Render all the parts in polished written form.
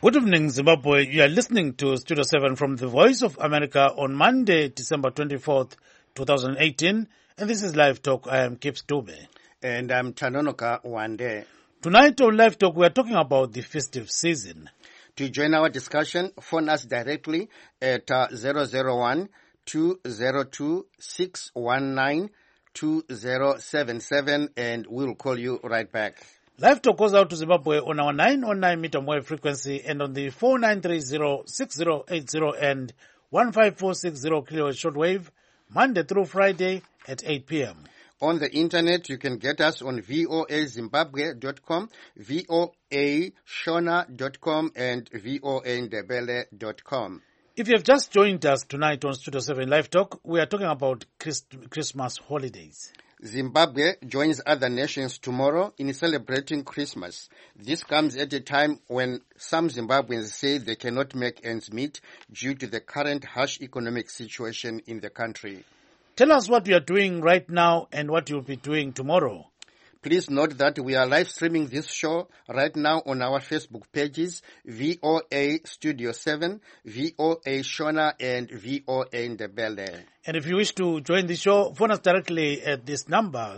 Good evening, Zimbabwe. You are listening to Studio 7 from the Voice of America on Monday, December 24th, 2018. And this is Live Talk. I am Kips Dube. And I'm Tanonoka Wande. Tonight on Live Talk, we are talking about the festive season. To join our discussion, phone us directly at 001-202-619-2077 and we'll call you right back. Live Talk goes out to Zimbabwe on our 909 meter wave frequency and on the 4930-6080 and 15460 kilohertz shortwave, Monday through Friday at 8 p.m. On the internet, you can get us on voazimbabwe.com, voashona.com, and voandebele.com. If you have just joined us tonight on Studio 7 Live Talk, we are talking about Christmas holidays. Zimbabwe joins other nations tomorrow in celebrating Christmas. This comes at a time when some Zimbabweans say they cannot make ends meet due to the current harsh economic situation in the country. Tell us what you are doing right now and what you'll be doing tomorrow. Please note that we are live streaming this show right now on our Facebook pages, VOA Studio 7, VOA Shona, and VOA Ndebele. And if you wish to join the show, phone us directly at this number,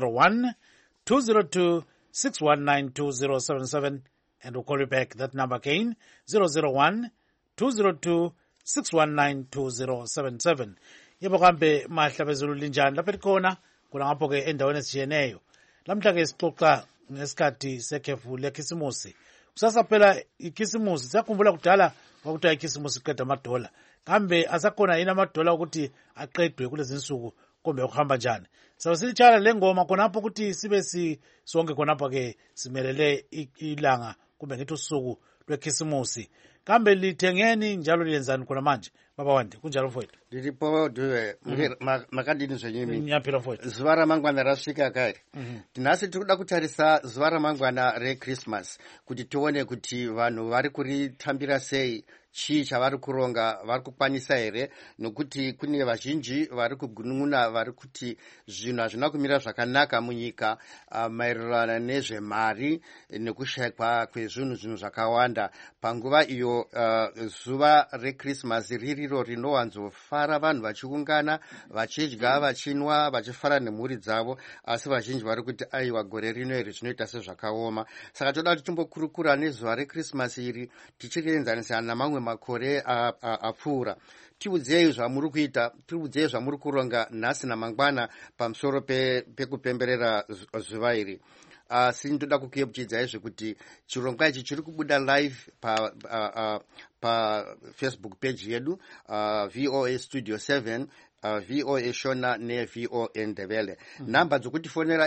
001-202-619-2077, and we'll call you back. That number again, 001-202-619-2077. Yebo kambe mahla bezulu linjani lapha likhona kuna ngapho ke endaweni esijiyeneyo. Lamhla ke sixoxa ngesikhathi sekhefu lekhisimusi. Kusasa phela ikhisimusi siyakhumbula kudala kwakuthiwa ikhisimusi iqeda amadola. Kambe asakhona yini amadola ukuthi aqedwe kulezi insuku kumbe ukuhamba njani. Sabe silitshala lengoma khonapho ukuthi sibe sonke khonapho ke simelele ilanga kumbe ngithi usuku lwekhisimusi. Kambe lithengeni njalo liyenzani khona manje? Baba Wande, kunjalo mfowethu? Lilipo duwe, makadini zvenyimi. Nyaphila mfowethu. Zuva ramangwana rasvika kare. Tinasi tikuda kutarisa zuva ramangwana reChristmas kuti tione kuti vanhu vari kuritambira sei, chii chavari kuronga, vari kukwanisa here, nokuti kune vazhinji vari kugunun'una vari kuti zvinhu hazvina kumira zvakanaka munyika maererano nezvemari nekushayikwa kwezvinhu zvakawanda. Panguva iyo zuva reChristmas ririro rinowanzofara vanhu vachiungana, vachidya, vachinwa, vachifara nemhuri dzavo, asi vazhinji vari kuti aiwa gore rino iri zvinoita sezvakaoma. Saka toda kuti timbokurukura nezuva reChristmas iri tichienzanisa namamwe makore apfuura. Tiudzei zvamuri kuita, tiudzei zvamuri kuronga nhasi namangwana pamusoro pekupemberera zuva iri. Sindoda kukuyeuchidzai zvekuti chirongwa ichi chiri kubuda live pa Facebook page yedu, VOA Studio 7, VOA Shona ne VOA Ndebele. Namba dzokutifonera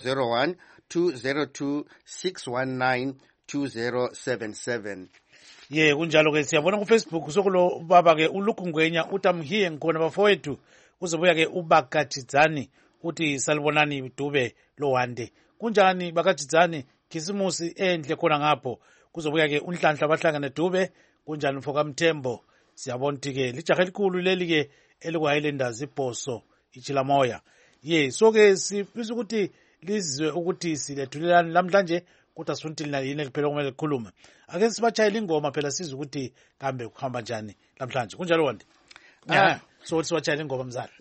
i001-202-619-2077. Ye kunjalo ke siyabona ku Facebook sokulo baba ke ulukungwenya utamhiye ngkhona bafowethu uzobuya ke ubakathidzani uthi salibonani Dube lo Wande. Kunjani bakathidzani khisimusi enhle khona ngapho kuzobuya ke unhlanhla abahlangane Dube kunjani mfoka Mthembo. Siyabona ke lijaha elikhulu leli ke elikwayilendazi ibhoso ichila moya. Ye so ke sifisa ukuthi lizwe ukuthi silethulelana namhlanje kuthi asuntilina yini liphela kumele likhulume. Ake sibachayela ingoma phela sizwe ukuthi kambe kuhamba njani namhlanje. Kunjalo Wande? So sibachayela ingoma mzala.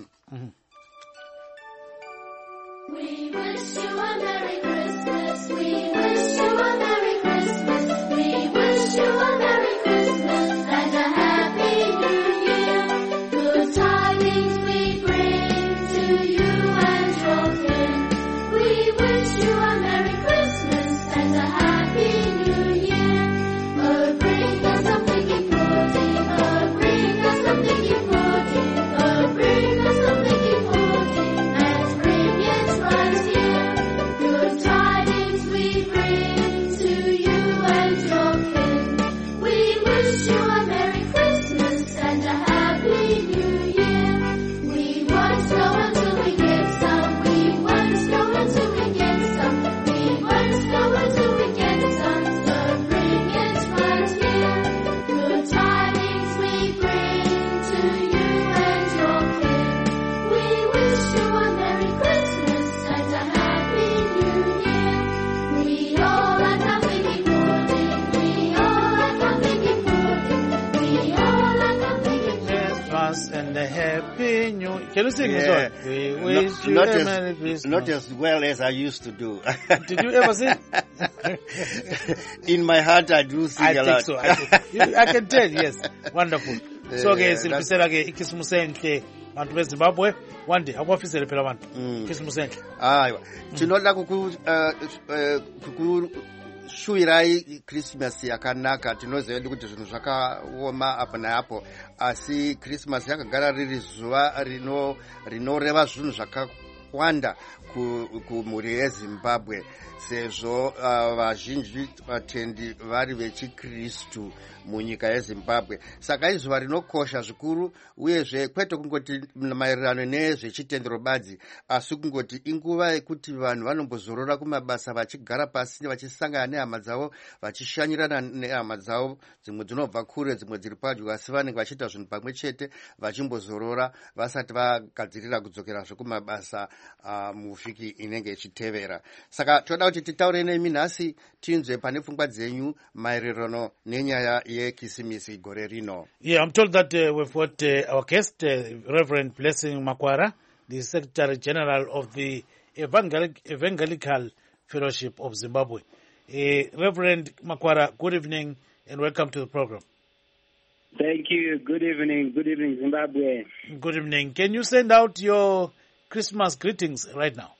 We wish you a Merry Christmas. We wish you a Merry Christmas. We wish you a Merry Christmas and a Happy New Year. Good tidings we bring to you and your kin. We wish you a Merry Christmas and a Happy New Year. Oh, bring us something important. Oh, bring us something important. Oh, bring us something important and bring it right here. Good tidings we bring to you and your kin. We wish you a Merry Christmas and a Happy New Year. We won't go until we get some. We won't go until we get some. We won't go until we get some. So bring it right here. Good tidings we bring to you and your kin. We wish you a Merry Christmas and a Happy New Year. We all are nothing important. We all are and a happy new. Can you sing this Yeah. one? We wish you not, a as, Merry Christmas. not as well as I used to do. Did you ever sing? In my heart, I do sing I a think lot. so. I can tell, yes. Wonderful. So ke Yeah, siliphisela ke ikhisimusi enhle bantu beZimbabwe. One day akwafisele phela abantu. Ikhisimusi enhle. Aiwa, tinoda kukushuwirai Christmas yakanaka. Tinoziva kuti zvinhu zvakaoma apo neapo, asi Christmas yakagara riri zuva rinoreva zvinhu zvakawanda kumhuri yeZimbabwe, sezvo vazhinji vatendi vari vechikristu munyika yeZimbabwe. Saka izuva rinokosha zvikuru, uyezve kwete kungoti maererano nezvechitendero badzi, asi kungoti inguva yekuti vanhu vanombozorora kumabasa, vachigara pasi vachisangana nehama dzavo, vachishanyirana nehama dzavo, dzimwe dzinobva kure dzimwe dziri padyo, asi vanenge vachiita zvinhu pamwe chete vachimbozorora vasati vagadzirira kudzokerazve kumabasa muvhiki inenge ichitevera. Saka toda kuti titaure nemi nhasi tinzwe pane pfungwa dzenyu maererano nenyaya yekisimisi gore rino. Yeah, I'm told that we've got our guest, Reverend Blessing Makwara, the Secretary General of the Evangelical Fellowship of Zimbabwe. Reverend Makwara, good evening and welcome to the program. Thank you. Good evening. Good evening, Zimbabwe. Good evening. Can you send out your Christmas greetings right now?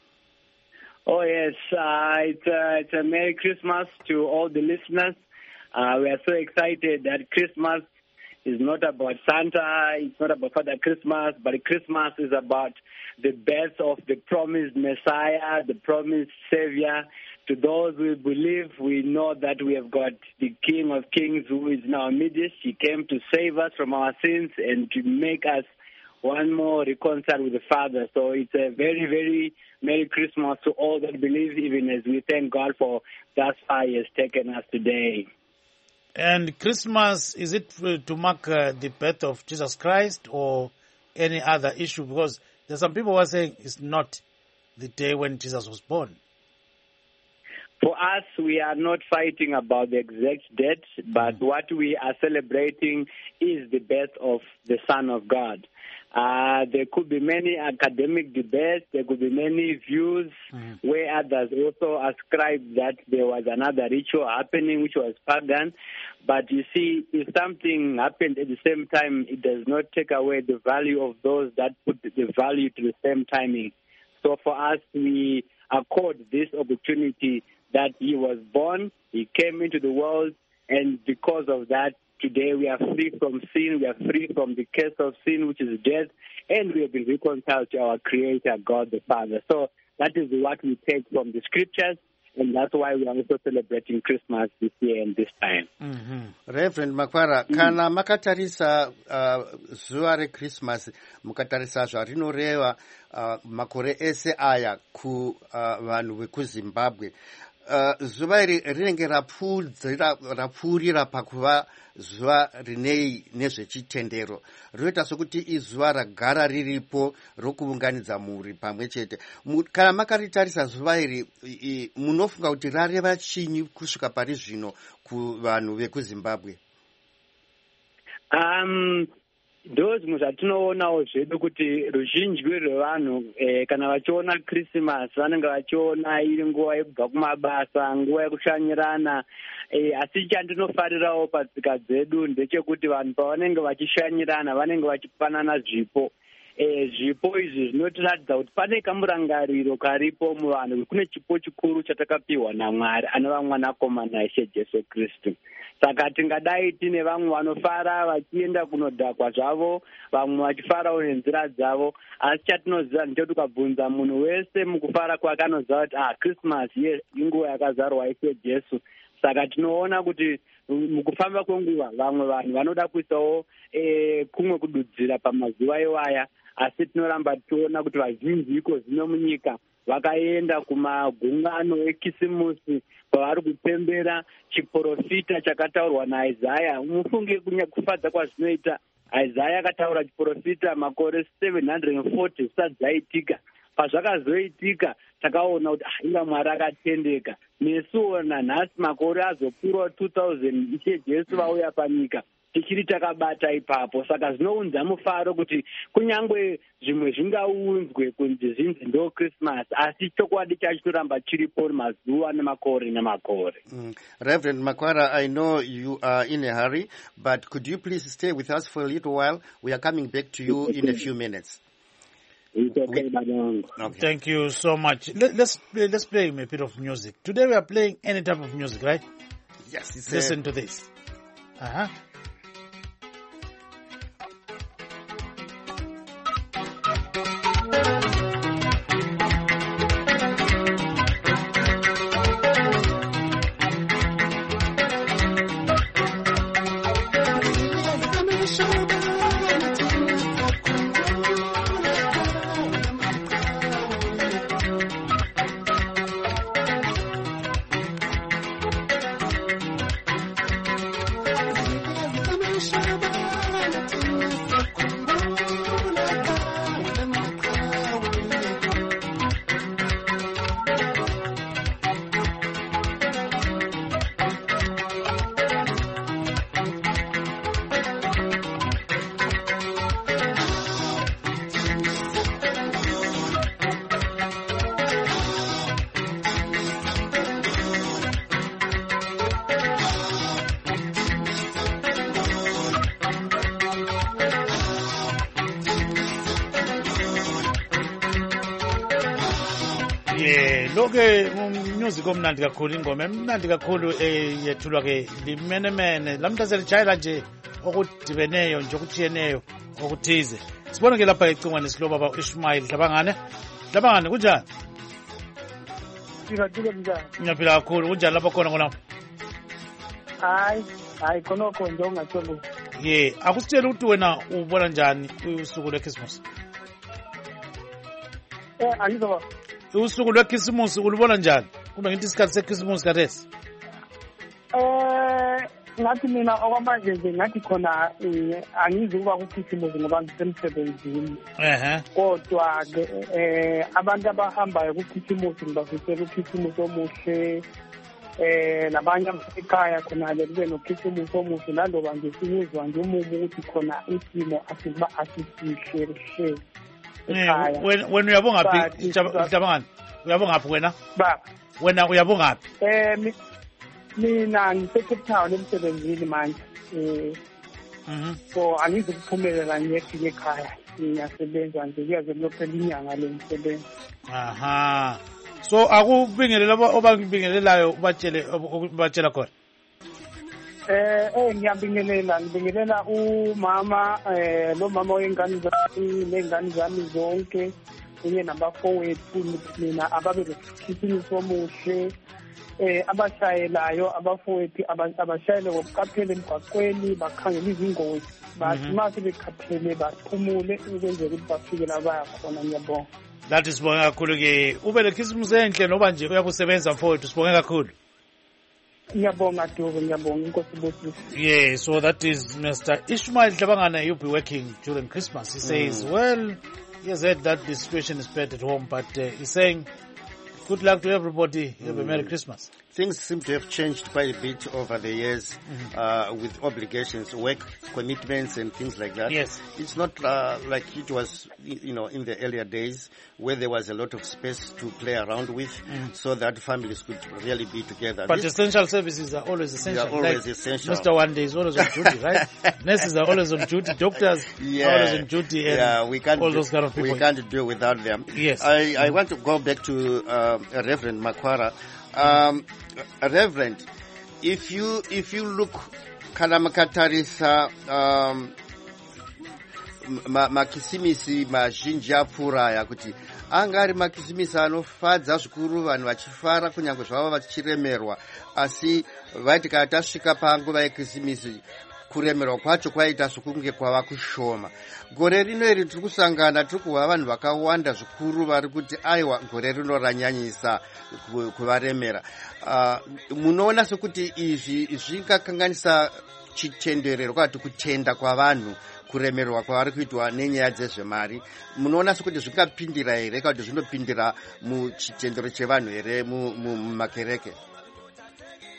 Oh, yes. It's a Merry Christmas to all the listeners. We are so excited that Christmas is not about Santa, it's not about Father Christmas, but Christmas is about the birth of the promised Messiah, the promised Savior. To those who believe, we know that we have got the King of Kings who is in our midst. He came to save us from our sins and to make us one more reconciled with the Father. So it's a very, very Merry Christmas to all that believe, even as we thank God for thus far He has taken us today. And Christmas, is it to mark the birth of Jesus Christ or any other issue? Because there's some people who are saying it's not the day when Jesus was born. For us, we are not fighting about the exact date, but what we are celebrating is the birth of the Son of God. There could be many academic debates, there could be many views where others also ascribe that there was another ritual happening which was pagan. But you see, if something happened at the same time, it does not take away the value of those that put the value to the same timing. So for us, we accord this opportunity that He was born, He came into the world, and because of that, today we are free from sin, we are free from the curse of sin, which is death, and we have been reconciled to our Creator, God the Father. So that is what we take from the Scriptures, and that's why we are also celebrating Christmas this year and this time. Reverend Makwara, kana makatarisa zuva reChristmas, mukatarisa zvarinoreva makore ese aya kuvanhu vekuZimbabwe, zuva iri rinenge rapfuurira pakuva zuva rinei nezvechitendero, rinoita sokuti izuva ragara riripo rokuunganidza mhuri pamwe chete. Kana makaritarisa zuva iri, munofunga kuti rareva chinyi kusvika pari zvino kuvanhu vekuZimbabwe? Ndozvimwe zvatinoonawo zvedu kuti ruzhinji rwevanhu kana vachiona Christmas vanenge vachiona iri nguva yekubva kumabasa, nguva yekushanyirana. Asi chandinofarirawo patsika dzedu ndechekuti vanhu pavanenge vachishanyirana vanenge vachipanana zvipo. Zvipo izvi zvinotiratidza kuti pane kamurangariro karipo muvanhu, kune chipo chikuru chatakapiwa naMwari anova mwanakomana Ishe Jesu Kristu. Saka tingadai tine vamwe vanofara vachienda kunodhakwa zvavo, vamwe vachifarawo nenzira dzavo, asi chatinoziva ndechekuti ukabvunza munhu wese mukufara kwake anoziva kuti Christmas inguva yakazarwa Ishe Jesu. Saka tinoona kuti mukufamba kwenguva vamwe vanhu vanoda kuisawo kumwe kududzira pamazuva iwaya, asi tinoramba tichiona kuti vazhinji iko zvino munyika vakaenda kumagungano ekisimusi kwavari kupembera chiprofita chakataurwa naIsaya. Mufunge kufadza kwazvinoita. Isaya akataura chiprofita makore 740 zvisati zvaitika. Pazvakazoitika takaona kuti inga Mwari akatendeka. Nesuona nhasi makore azopfuura 2000 Ishe Jesu vauya panyika. tichiri takabata ipapo. Saka zvinounza mufaro kuti kunyangwe zvimwe zvingaunzwe kunzi zvinzi ndo Christmas, asi chokwadi chacho chinoramba chiripo mazuva nemakore nemakore. Reverend Makwara, I know you are in a hurry, but could you please stay with us for a little while? We are coming back to you in a few minutes. It's okay, Badong. Okay. Thank you so much. Let's play a bit of music. Today we are playing any type of music, right? Yes, it's Listen to this. Uh-huh. Loke music omnandi kakhulu, ingoma emnandi kakhulu yethulwa ke limenemene lamhla selijayela nje okudibeneyo nje okutshiyeneyo okuthize. Sibone ke lapha ecingwane nesilo baba Ishmael Dlabangane kunjani? Ngiyaphila kakhulu, kunjani lapha khona khona? Hayi khonokho nje ungatholi. Akusitshela ukuthi wena ubona njani usuku lweChristmas? Angizoba usuku lwekhisimusi ulubona njani? Kumbe ngithi isikhathi sekhisimusi kathesi? Ngathi mina okwamanje nje ngathi khona angizi ukuba kukhisimusi ngoba ngisemsebenzini. Kodwa ke abantu abahambayo kukhisimusi ngibafisela ukhisimusi omuhle. Labanye ekhaya khona le kube nokhisimusi omuhle naloba nje sinyuzwa nje umumo ukuthi khona isimo asiba asisihle. Wena uyabongaphi Dlabangane? Uyabongaphi wena? Baba. Wena uyabongaphi? Mina ngiseCape Town emsebenzini manje. So angizi ukuphumelela ngiyefika ekhaya. Ngiyasebenza nje kuyaze kuyophela inyanga le msebenzi. So akubingelela obangibingelelayo batshela khona. Ngiyabingelela umama lo mama wengane zami nengane zami zonke kunye nabafowethu mina ababe lekhisimusi omuhle abashayelayo abafowethu abashayele ngokuqaphela emgwaqweni bakhangela izingozi bathi mase bekhathele baphumule ukwenzela ukuthi bafike la baya khona. Ngiyabonga. Lathi sibonge kakhulu ke ube lekhisimusi enhle noba nje uyakusebenza mfowethu, sibonge kakhulu. Ngiyabonga Dube, ngiyabonga inkosi bosisi. So that is Mr. Ishmael Dlabangane. You'll be working during Christmas. He says, well, he has heard that the situation is bad at home, but he's saying, good luck to everybody. Have a Merry Christmas. Things seem to have changed quite a bit over the years with obligations, work commitments and things like that. Yes. It's not like it was, in the earlier days where there was a lot of space to play around with so that families could really be together. But essential services are always essential. They are always essential. Mr. One Day is always on duty, right? Nurses are always on duty. Doctors are always on duty. And we can't all those kind of people. We can't do without them. Yes. I want to go back to Reverend Makwara. Reverend, if you look kana makatarisa makisimisi mazhinji apfuuraya kuti anga ari makisimisi anofadza zvikuru, vanhu vachifara kunyange zvavo vachiremerwa, asi vaiti kana tasvika panguva yekisimisi kuremerwa kwacho kwaita sokunge kwava kushoma. Gore rino iri tiri kusangana, tiri kuva vanhu vakawanda zvikuru vari kuti aiwa gore rino ranyanyisa kuvaremera. Munoona sekuti izvi zvingakanganisa chitenderero kana kuti kutenda kwavanhu, kuremerwa kwavari kuitwa nenyaya dzezvemari. Munoona sekuti zvingapindira here kana kuti zvinopindira muchitendero chevanhu here mumakereke?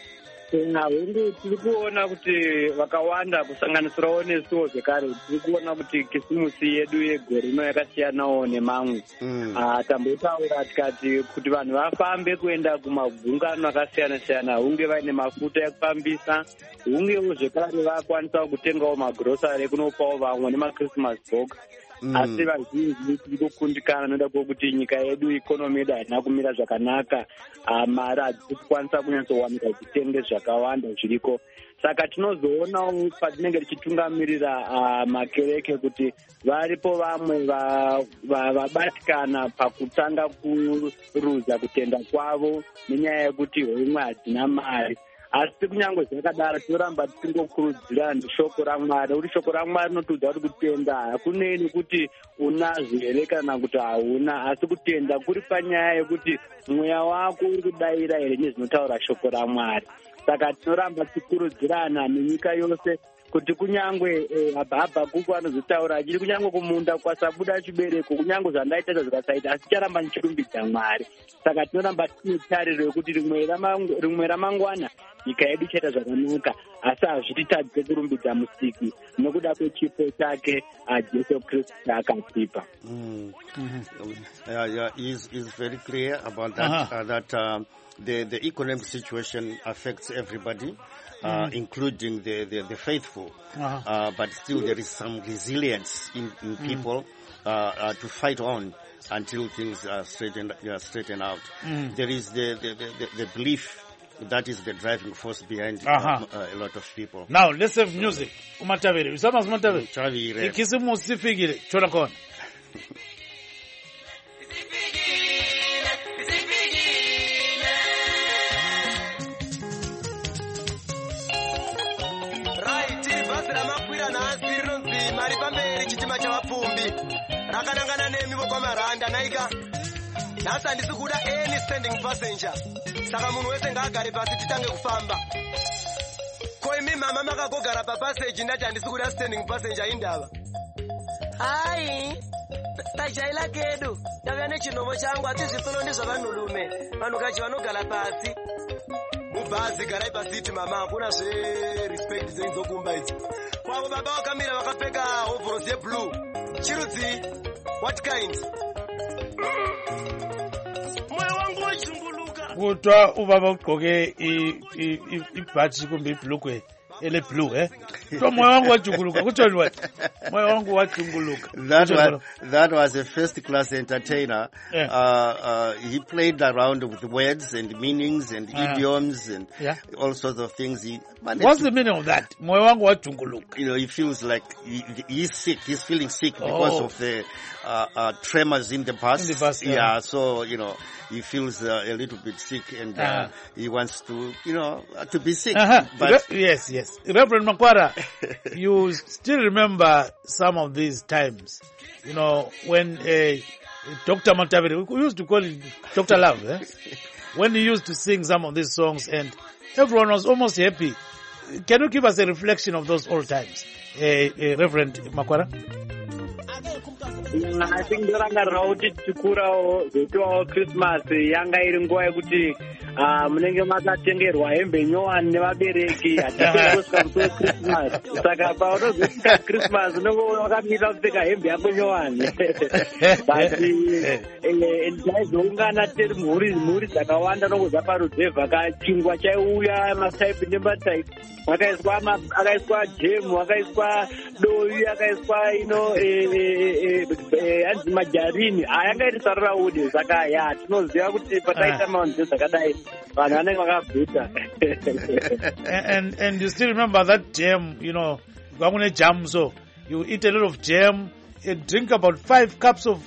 hungu tiri kuona kuti vakawanda kusanganisirawo nesuwo zvekare tiri kuona kuti kisimusi yedu yegore ino yakasiyanawo nemamwe. Tambotaura tikati kuti vanhu vafambe kuenda kumagungano akasiyana-siyana, hunge vaine mafuta ekufambisa, hungewo zvekare vakwanisawo kutengawo magirosari ekunopawo vamwe nemachristmas box. Asi vazhinji tiri kukundikana noda kwokuti nyika yedu ikonomi yedu haina kumira zvakanaka, mari hadzisi kukwanisa kunyatsowanika dzitenge zvakawanda zviriko. Saka tinozoonawo patinenge tichitungamirira makereke kuti varipo vamwe vabatikana pakutanga kuruza kutenda kwavo nenyaya yekuti homwe hadzina mari. Asi kunyange zvakadaro tinoramba tichingokurudzira shoko raMwari. Uri shoko raMwari rinotiudza kuti kutenda hakunei kuti unazvo here kana kuti hauna, asi kutenda kuri panyaya yekuti mweya wako uri kudayira here nezvinotaura shoko raMwari. Saka tinoramba tichikurudzirana nenyika yose kuti kunyangwe Habhakuku anozotaura achiri kunyangwe kumunda kwasabuda chibereko, kunyangwe zvandaita zvikasaita, asi charamba ndichirumbidza Mwari. Saka tinoramba tine tariro yekuti rimwe ramangwana nyika yedu ichaita zvakanaka, asi hazvititadze kurumbidza Musiki nokuda kwechipo chake Jesu Kristu chaakatipa. Is very clear about that. That the economic situation affects everybody. Including the faithful, but still there is some resilience in people to fight on until things are straightened out. There is the belief that is the driving force behind a lot of people. Now let's have music. Umatavere, usama umatavere. Ikisimusi fikile, chora kona. Rakanangana nemi vokamaranda naika nhasi handisi kuda any standing passenger, saka munhu wese ngaagare pasi titange kufamba. Ko imi mama makagogara papaseji ndati handisi kuda standing passenger indava. Hai tajaila kedu ndavya nechinomo changu ati zvitolo ndizvo vanhurume, vanhukachi vanogara pasi mubhazi. Garai pasiti mama, hakuna zverespect dzenzokumba idzi. Kwavo baba vakamira vakapfeka hovhorosi yeblue. Chirudzi, what kind? Moyo wangu wachunguluka. Kutwa ubaba ugqoke ibhatshi kumbe ibhlukwe ele blue, Kutwa moyo wangu wachunguluka. Kutshoni wathi? Moyo wangu wachunguluka. That was a first class entertainer. He played around with words and meanings and idioms and all sorts of things. What's the meaning of that? Moyo wangu wachunguluka. He feels like he's sick. He's feeling sick because of the tremors in the past. So he feels a little bit sick and he wants to to be sick. But yes. Reverend Makwara, you still remember some of these times, when Dr. Matavere, we used to call him Dr. Love, when he used to sing some of these songs and everyone was almost happy. Can you give us a reflection of those old times, Reverend Makwara? I think ndorangarira kuti tikurawo zvoitiwawo Christmas yanga iri nguva yekuti munenge makatengerwa hembe nyowani nevabereki, hatikusvika musoro Christmas. Saka paunozosvika Christmas unenge wakamirira kupfeka hembe yako nyowani. But taizoungana tiri mhuri dzakawanda nokubva paruzevha, chingwa chaiuya mataipi nemataipi, akaiswa jemu, akaiswa doi, akaiswa hanzi majarini ayanga iri sarura ude. Saka tinoziva kuti pataita maonzo dzakadai vanhu vanenge vakabvuta. And you still remember that jam, kwakune jam, so you eat a lot of jam and drink about 5 cups of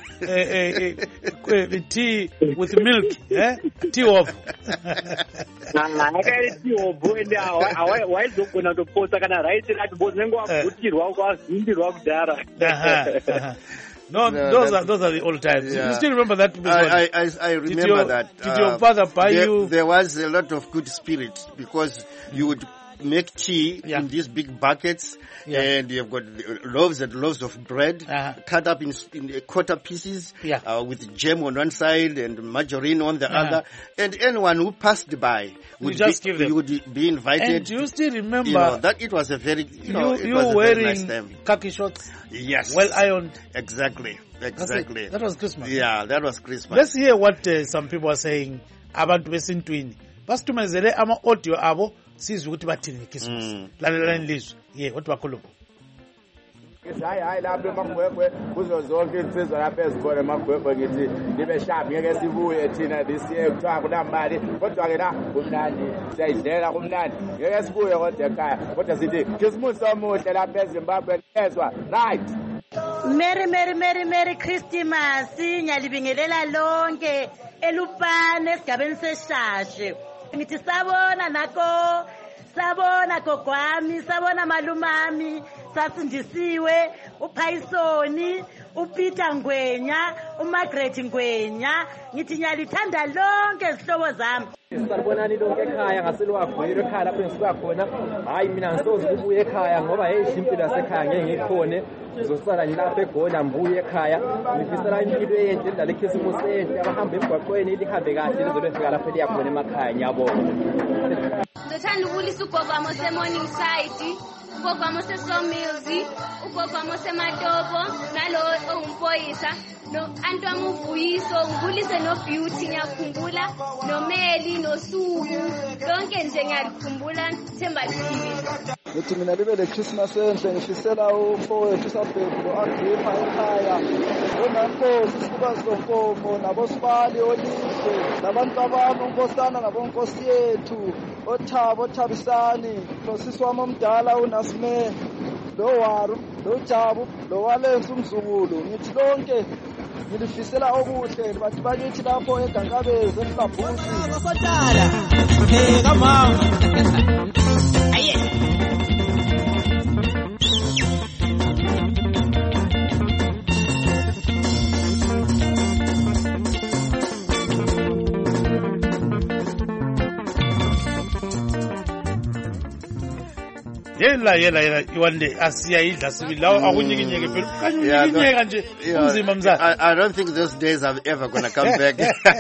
tea with milk, tea off. Akairi tea off ende waizogona kutoposa kana raisi rati bozi nengo wabvutirwa ukavhindirwa kudhara. No, those are the old times. You still remember that? I remember that. Did your father buy you? There was a lot of good spirit because you would make tea in these big buckets, and you've got loaves and loaves of bread cut up in quarter pieces with jam on one side and margarine on the other. And anyone who passed by would be invited. And do you still remember that it was a very you were wearing khaki shorts? Yes. Well ironed. Exactly. That was Christmas. Yeah, that was Christmas. Let's hear what some people are saying abantu besintwini. Basitumezele ama audio abo sizwe ukuthi bathini ngeChristmas. Lalelani lizwe. What bakhuluma. Hayi lapho emagwegwe kuzo zonke insizwa lapha ezibona emagwegwe ngithi nibe sharp ngeke sibuye thina this year kuthiwa kunamali kodwa ke la kumnandi siyayidlela kumnandi ngeke sibuye kodwa ekhaya kodwa sithi Christmas omuhle lapha eZimbabwe ezwa right. Merry Christmas ngiyalibingelela lonke elupane esigabeni seshashe ngithi sabona gogwami sabona malumami sasindisiwe uPhaisoni uPeter Ngwenya uMargaret Ngwenya ngithi ngiyalithanda lonke izihlobo zami. Salibonani lonke ekhaya ngaselwagwiro ekhaya lapho ngisuka khona. Hayi mina ngisoze ukubuye ekhaya ngoba impilo yasekhaya ngeke ngikhone. Ngizosala ngilapha eGona mbuye ekhaya. Ngifisela impilo enhle endala iChristmas enhle abahamba emgwaqweni lihambe kahle lizobe lifika lapho liyakhona emakhaya ngiyabonga. Ngithanda ukulisa ugogo wami ose-Morning Side, ugogo wami ose-Sawmills, ugogo wami ose-Matopo, nalo owumpoyisa, no-anti wami uVuyiso, ngibulise no-Beauty ngiyakhumbula, noMeli, noSuku, lonke nje ngiyalikhumbula, Themba liphilile. Ngithi mina libe le Christmas enhle ngifisela umfowethu uSabhedu lo-Agrippa ekhaya, uNankosi Sibukazi Lompopo, nabosibali Olihle, nabantu abami uNkosana nabonkosi yethu, oThabo Thabisani, nosisi wami omdala uNasme, loWaru, loJabu, loWalensi umzukulu. Ngithi lonke ngilifisela okuhle bathi bakithi lapho eGankabezi eMhlabhusi. Ngosotala. Hey, come on. Yela iwande asiyayidla sibili lawo akunyikinyeke phela kanyikinyeka nje umzimba mzana. I don't think those days are ever going to come back.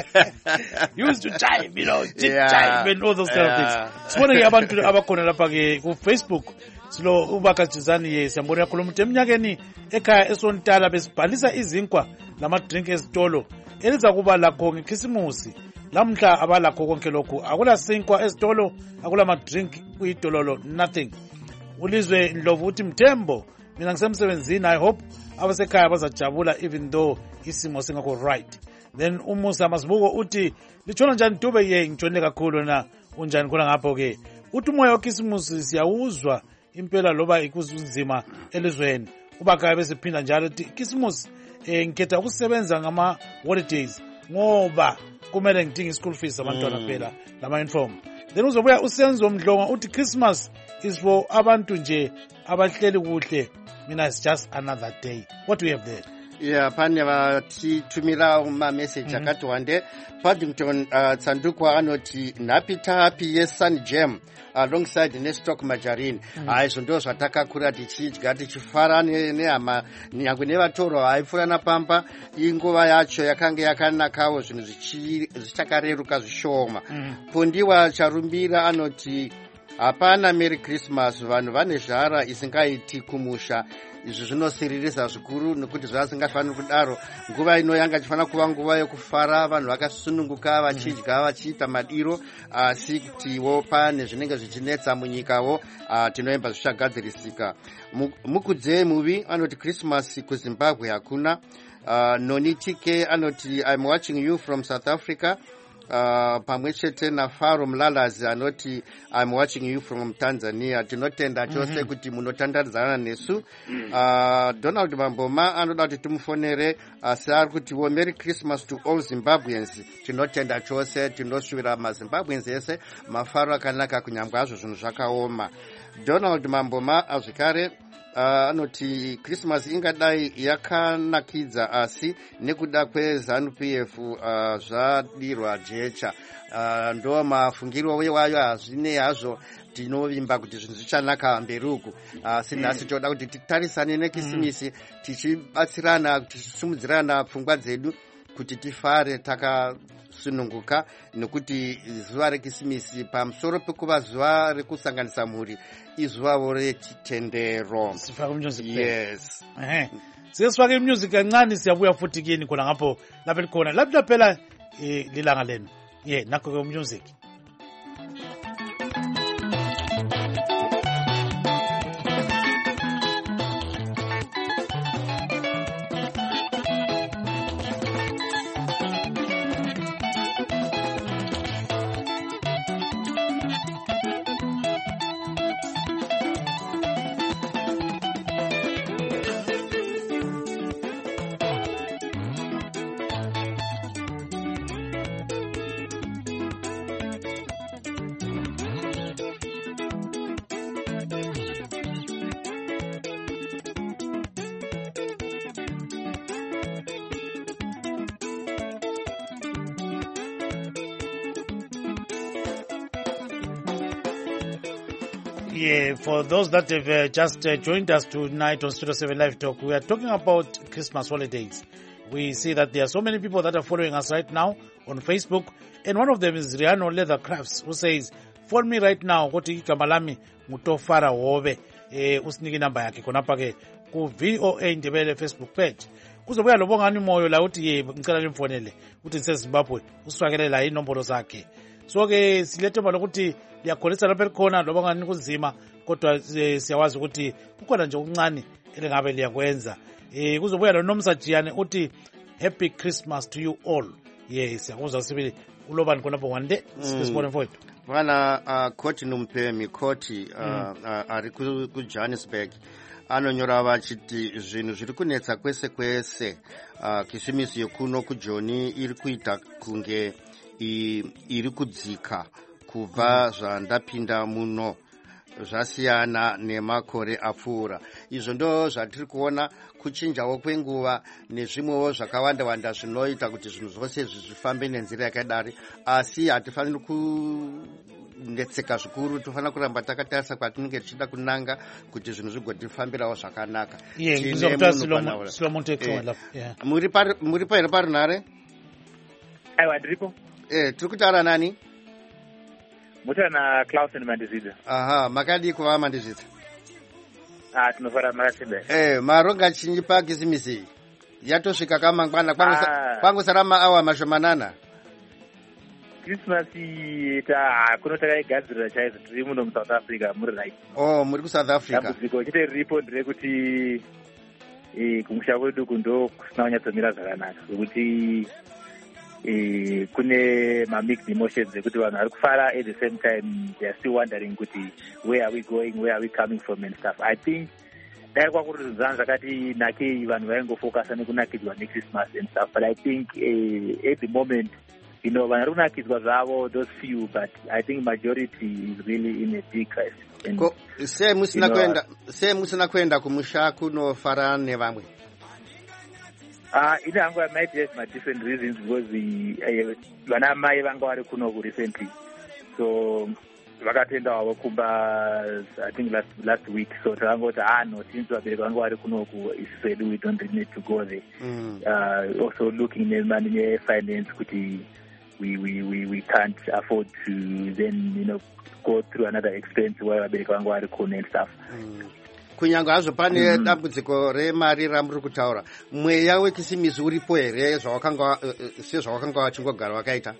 You used to jive, jive and all those kind of things. Sibone ke abantu abakhona lapha ke ku Facebook silo ubakatshizani siyambona yakhuluma ukuthi eminyakeni ekhaya esontala besibhalisa izinkwa lama drink ezitolo eliza kuba lakho ngekhisimusi. Lamhla abalakho konke lokhu akula sinkwa ezitolo akula ma drink kuyidololo nothing. Ulizwe Ndlovu uthi Mthembo mina ngisemsebenzini I hope abasekhaya bazajabula even though isimo singakho right. Then Umusa Masibuko uthi litshona njani Dube ngitshonile kakhulu na unjani khona ngapho ke uthi umoya wokisimusi siyawuzwa impela loba ikuzunzima elizweni ubakaya besiphinda njalo uthi Christmas ngikhetha ukusebenza ngama holidays ngoba kumele ngidinga school fees abantwana phela lama uniform. Then uzobuya usenzo Mdlonga uthi Christmas is for abantu nje abahleli kuhle. Mina it's just another day. What do we have there? Yeah, pane vachitumira message akati wande Paddington Tsandukwa anoti napitapi yeSun Jam alongside nestock margarine. Aizo ndo zvatakakura tichidya tichifara nehama nyangwe nevatoro aifurana pamba inguva yacho yakanga yakanakawo zvinhu zvichakareruka zvishoma. Pondiwa charumbira anoti hapana Merry Christmas vanhu vane zhara isingaiti kumusha. Izvi zvinosiririsa zvikuru nekuti zvasingafaniri kudaro. Nguva ino yanga ichifanira kuva nguva yokufara vanhu vakasununguka vachidya vachiita madiro asi kutiwo pane zvinenge zvichinetsa munyikawo tinoemba zvichagadzirisika. Mukudze muvi anoti Christmas kuZimbabwe hakuna. Noni TK anoti I'm watching you from South Africa. Pamwe chete naFaro Mlalazi anoti I'm watching you from Tanzania. Tinotenda chose kuti munotandadzana nesu. Donald Mamboma anoda kuti tumufonere asi kuti wo Merry Christmas to all Zimbabweans. Tinotenda chose tinosvira maZimbabweans ese mafaro akanaka kunyangwe azvo zvinhu zvakaoma. Donald Mamboma azvikare anoti Christmas ingadai yakanakidza asi nekuda kweZANU-PF zvadirwa jecha. Ndo mafungiro wayo hazvine hazvo tinovimba kuti zvinhu zvichanaka mberi uku. Asi nhasi toda kuti titarisane nekisimisi tichibatsirana, tichisimudzirana pfungwa dzedu kuti tifare takasununguka, nekuti zuva rekisimisi pamusoro pekuva zuva rekusanganisa mhuri izuvawo rechitendero. Yes. Siyesifake music kancane siyabuya futhi kini khona ngapho lapha likhona. Lapha phela lilanga lenu. Nakho ke music. For those that have just joined us tonight on Studio 7 Live Talk, we are talking about Christmas holidays. We see that there are so many people that are following us right now on Facebook, and one of them is Riano Leather Crafts, who says, "Follow me right now, Koti Kamalami Mutofara Hove, usiniki namba yake konapa ke ku VOA Ndebele Facebook page." Kuzobuya lobonga ni moyo la uthi ngicela nimfonele uthi seZimbabwe usifakele inombolo zakhe. So ke silethe balokuthi liyakholisa lapha likhona loba ngani kunzima, kodwa siyawazi ukuthi kukhona nje okuncane elingabe liyakwenza. Kuzobuya lo Nomsajiyane uthi happy Christmas to you all. Siyakuzwa sibili ulobani khona one day sibone mfowethu. Vana Khoti Numpemi Khoti ari ku Johannesburg anonyora vachiti zvinhu zviri kunetsa kwese kwese. Kisimisi yekuno kuJoni iri kuita kunge iri kudzika kubva zvandapinda muno zvasiyana nemakore apfuura. Izvo ndo zvatiri kuona kuchinjawo kwenguva nezvimwewo zvakawanda zvinoita kuti zvinhu zvose zvifambe nenzira yakadari, asi hatifaniri kunetseka zvikuru. Tofanira kuramba takatarisa kwatinenge tichida kunanga kuti zvinhu zvigotifambirawo zvakanaka. Muri pa here parunare? Aiwa, ndiripo. Tiri kutaura nani? Mutaura naClausen Mandizidza. Aha, makadi kuva Mandizidza? Tinofara makachimbe. Maronga chinyi pa kisimisi yatosvika kamangwana kwangu sara maawa mashomanana. Christmas kuno takaigadzirira chaizvo tiri muno muSouth Africa muri right. Muri kuSouth Africa. Dambudziko chete riripo nderekuti kumusha kwedu kundo kusina kunyatsomira zvakanaka, zvekuti kune mixed emotions ekuti vanhu vari kufara, at the same time they are still wondering kuti where are we going, where are we coming from and stuff. I think dai kwakuri zvinhu zvakati nakei vanhu vaingofocusa nekunakidzwa neChristmas and stuff, but I think at the moment vanhu vari kunakidzwa zvavo, those few, but I think majority is really in a big crisis. Se musina kuenda kumusha kunofara nevamwe? Ine hangu I might have my different reasons, because vana mai vanga vari kunoku recently, so vakatoenda wavo kumba I think last week, so takangoti no, since vabereki vanga vari kunoku iswedu, we don't really need to go there. Also looking nemani nefinance kuti we can't afford to then go through another expense while vabereki vanga vari kuno and stuff. Kunyange hazvo pane dambudziko remari ramuri kutaura, mweya wekisimisi uripo here sezvawakanga wachingogara wakaita?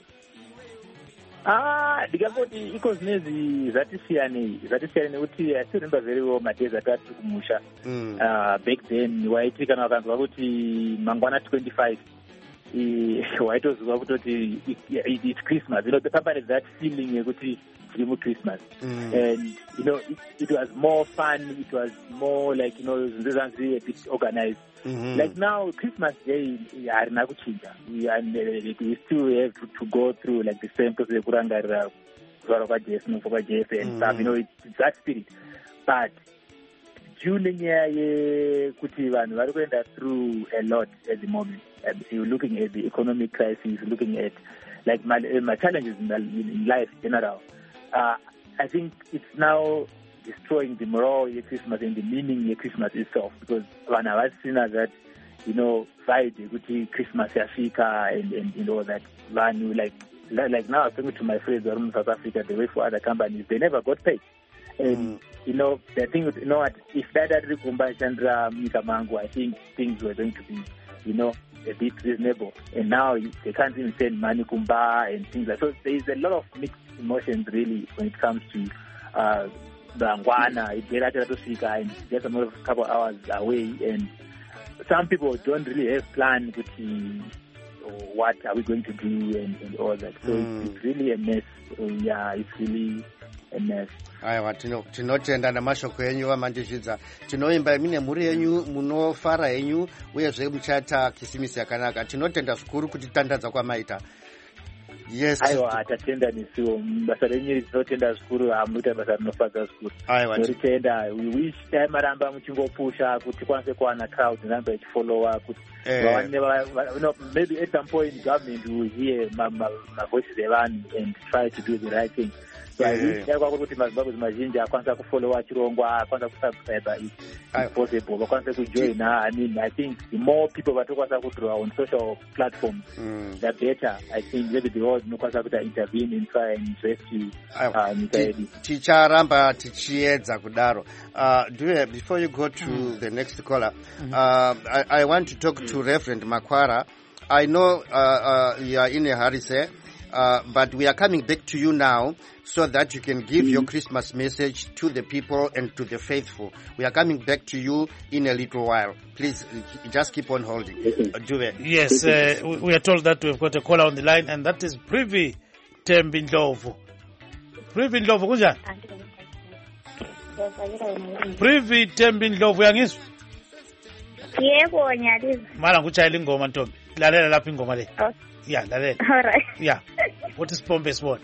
Ndikangoti iko zvinezvi zvatisiyanei nekuti I still remember very well my days atati kumusha. Back then waiti kana wakanzwa kuti mangwana 25 waitoziva kutoti it's Christmas. The company has that feeling yekuti Christmas, and it was more fun. It was more like a bit organized. Like now, Christmas Day, we still have to go through like the same process. And stuff. It's that spirit. But June kuti vanhu vari kuenda through a lot at the moment. You're looking at the economic crisis, looking at like my challenges in life in general. I think it's now destroying the morale of Christmas and the meaning of Christmas itself, because when I was seeing that, Friday, Christmas yafika and all that, like now I'm talking to my friends around South Africa, they work for other companies, they never got paid. And the thing is, what, if that had Kumba Chandra Mikamango, I think things were going to be, a bit reasonable. And now they can't even send money Kumba and things like that. So there is a lot of mixed emotions really when it comes to the Angwana, it's and just a couple hours away, and some people don't really have plan to see what are we going to do and all that. So it's really a mess. It's really a mess. Aiwa, tinotenda namashoko enyu vamandizvidza. Tinoimba mine mhuri yenyu munofara yenyu uyezve muchata kisimisi yakanaka. Tinotenda zvikuru kuti tandadza kwamaita. Yes. Aiwa, tatenda nisiwo basa renyu tinotenda zvikuru, muita basa rinofadza zvikuru. Aiwa, tinotenda. We wish time aramba muchingopusha kuti kwanise kuwana crowd ramba ichifollowa kuti maybe at some point government will hear my voices and try to do the right thing. So I wish kuti mazimbabwe mazhinji akwanisa kufollowa chirongwa, akwanisa kusubscribe if possible, akwanisa kujoin. I mean, I think the more people vatokwanisa kudraw on social platforms, the better. I think maybe the world nokwanisa kuti intervene and try and rescue nyika yedu. Ticharamba tichiedza kudaro. Before you go to the next caller, I want to talk to Reverend Makwara. I know you are in a hurry, sir. But we are coming back to you now so that you can give your Christmas message to the people and to the faithful. We are coming back to you in a little while. Please, just keep on holding. Yes, we are told that we've got a caller on the line, and that is Privi Tembindlovu. Privi Ndlovu, kunjani? Privi Tembindlovu, yangizwa? Yebo, ngiyalizwa. Mara nguchayela ingoma ntombi. Lalela lapha ingoma le. Yeah, lalela. All right. Yeah. What is Pompe's word?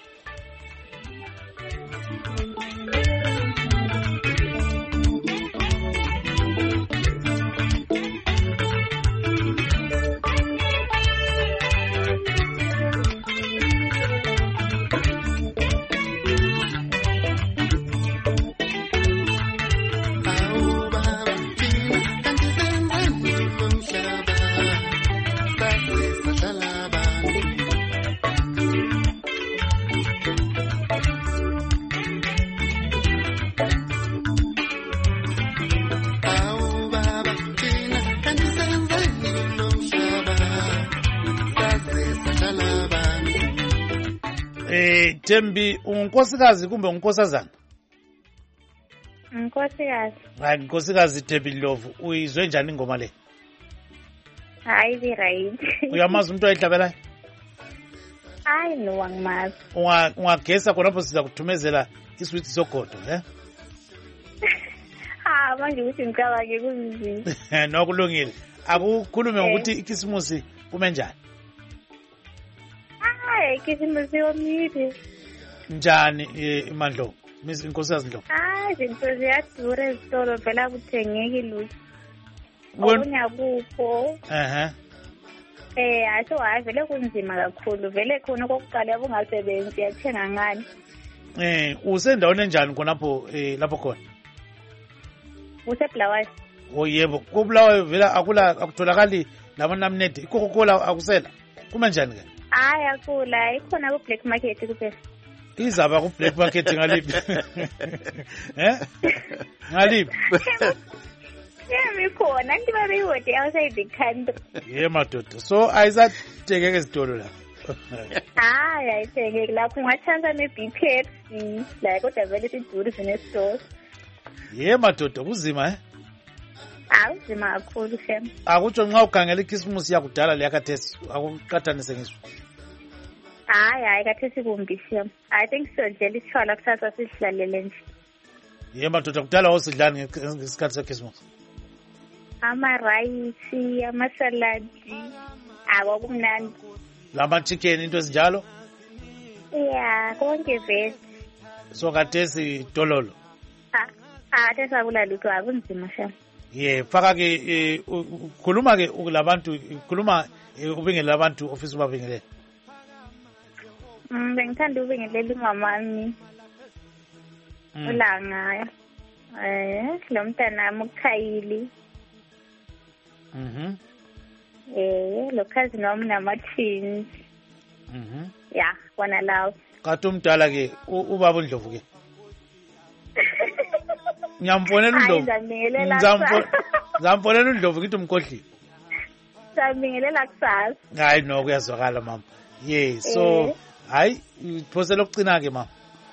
Tembi, unkosikazi kumbe unkosazana? Unkosikazi. Hayi, unkosikazi Tembindlovu, uyizwe njani ingoma le? Hayi, be right. Uyamazi umuntu oyihlabelayo? Hayi, no, angimazi. Ungagesa khonapho siza kuthumezela iswiti sogodo, manje ukuthi ngicabake kunzima. No, kulungile. Akukhulume ngokuthi ikhisimusi kume njani? Ikhisimusi yomile. Njani iMandlovu? Inkosikazi Ndlovu? Izinto ziyadura ezitolo, vela kuthengeki lutho. Okunye akukho. So hayi vele kunzima kakhulu, vele khona okokuqala yabo ungasebenzi yathenga ngani. Usendaweni enjani khonapho lapho khona? Usebulawayo. Oh yebo, kubulawayo vela akutholakali lamanamnede, iCoca-Cola akusela. Kume njani ke? Hayi akula, ikhona ku black market kuphela. Izaba ku black market ngaliphi? Ngaliphi? Mikhona ngithi babeyiwode outside the country. Madoda. So ayisathengeke ezitolo la. Hayi ayithengeki lapho, ungathansa ne-BPFC la kodwa vele siduri zine-stores. Madoda, kuzima Uzima kakhulu shem. Akutsho nxa ukhangela ikhisimusi yakudala leyakhathesi akuqathanise ngisho. Hayi khathesi kumbi shem. I think siyodlela isitshwala kusasa sidlalele nje. Madoda, kudala wosidlani ngesikhathi sekhisimusi? Amarayisi, amasaladi, akumnandi. Lama-chicken, into ezinjalo? Konke vele. So khathesi tololo? Khathesi akula lutho, akunzima shem. Faka ke khuluma ke labantu, khuluma ubingelela abantu ofisa ubabingelela. Bengithanda ubingelela umamami ulanga lo mntana uKhayili lo cousin wami nama-twins ya wona lawo kathi umdala ke ubaba uNdlovu ke ngiyamfonela uNdlovu ngizamfonela uNdlovu ngithi umkhohlile ngiyabingelela kusasa hayi no kuyazwakala mama so hayi iphosela ukucina ke mama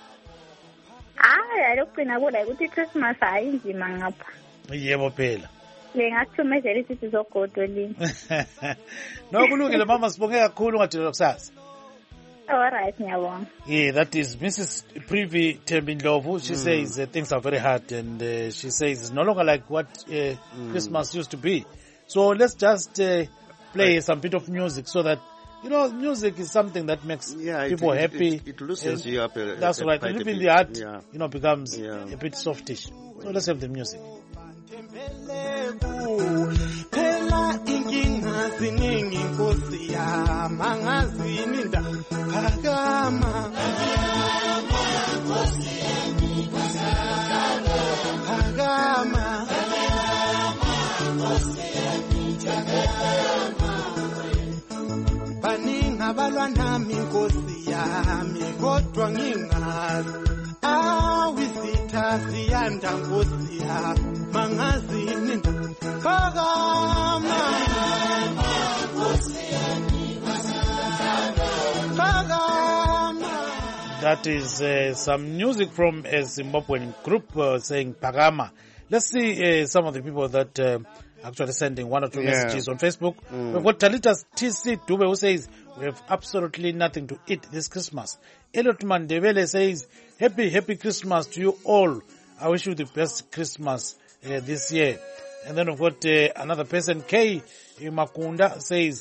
lokugcina kula ukuthi iChristmas hayi inzima ngapha yebo phela ngingakuthumezela isithi zogodolini no kulungile mama sibonge kakhulu ungadelwa kusasa alright ngiyabonga that is Mrs. Privi Thembindlovu. She says things are very hard and she says it's no longer like what Christmas used to be. So let's just play some bit of music so that music is something that makes people happy. It loosens you up. That's right. And even the heart, becomes a bit softish. So let's have the music. Phela inkinga ziningi Nkosi yami angazini ndaphakama Nkosi yami phakama Nkosi yami baningi abalwa nami Nkosi yami kodwa ngingazi awizitha ziyanda Nkosi yami mangazini phakama That is some music from a Zimbabwean group saying Pagama. Let's see some of the people that actually sending one or two messages on Facebook. We've got Talita TC Dube who says, we have absolutely nothing to eat this Christmas. Elot Mandevele says, happy Christmas to you all. I wish you the best Christmas this year. And then we've got another person, K. Makunda, says,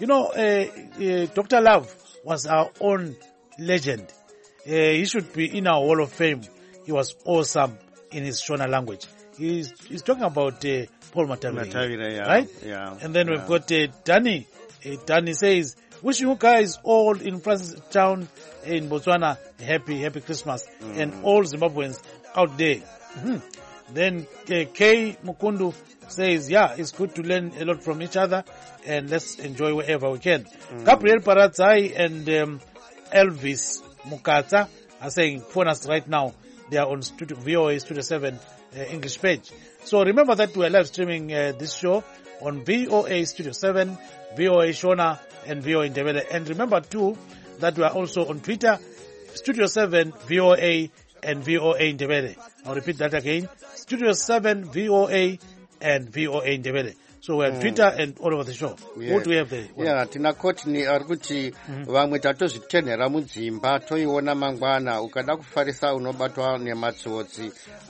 Dr. Love was our own legend. He should be in our Hall of Fame. He was awesome in his Shona language. He's talking about Paul Matavire, right? Yeah. And then we've got Danny. Danny says, wishing you guys all in Francistown in Botswana happy Christmas and all Zimbabweans out there. Then K. Mukundu says, it's good to learn a lot from each other and let's enjoy wherever we can. Gabriel Paratzai and Elvis Mukata are saying, phone us right now. They are on VOA Studio 7 English page. So remember that we are live streaming this show on VOA Studio 7, VOA Shona and VOA Ndebele. And remember too that we are also on Twitter, Studio 7 VOA and VOA Ndebele. I'll repeat that again, Studio 7 VOA and VOA Ndebele. So we're on Twitter and all over the show. What do we have there? Tina Kotni arikuti vamwe tatozvitenhera mudzimba toiona mangwana ukada kufarisa unobatwa nematsotsi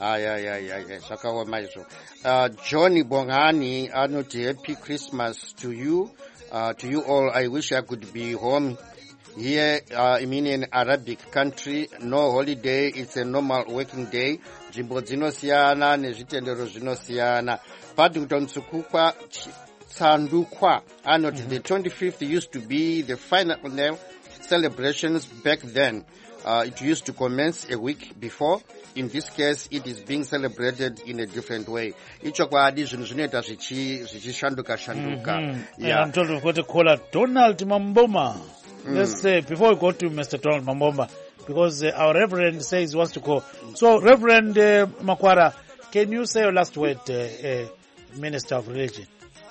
zvakaoma izvo. Johnny Bongani anoti happy Christmas to you all. I wish I could be home here in an Arabic country. No holiday, it's a normal working day. Nzvimbo dzinosiyana nezvitendero zvinosiyana. Paddington Sukukwa Sandukwa anoti the 25th used to be the final celebrations back then. It used to commence a week before. In this case, it is being celebrated in a different way. Icho kwa adi zvinhu zvinoita zvichishanduka. I'm told we've got to call her Donald Mamboma. Let's say, before we go to Mr. Donald Mamboma, because our Reverend says he wants to call. So, Reverend Makwara, can you say your last word, Minister of Religion?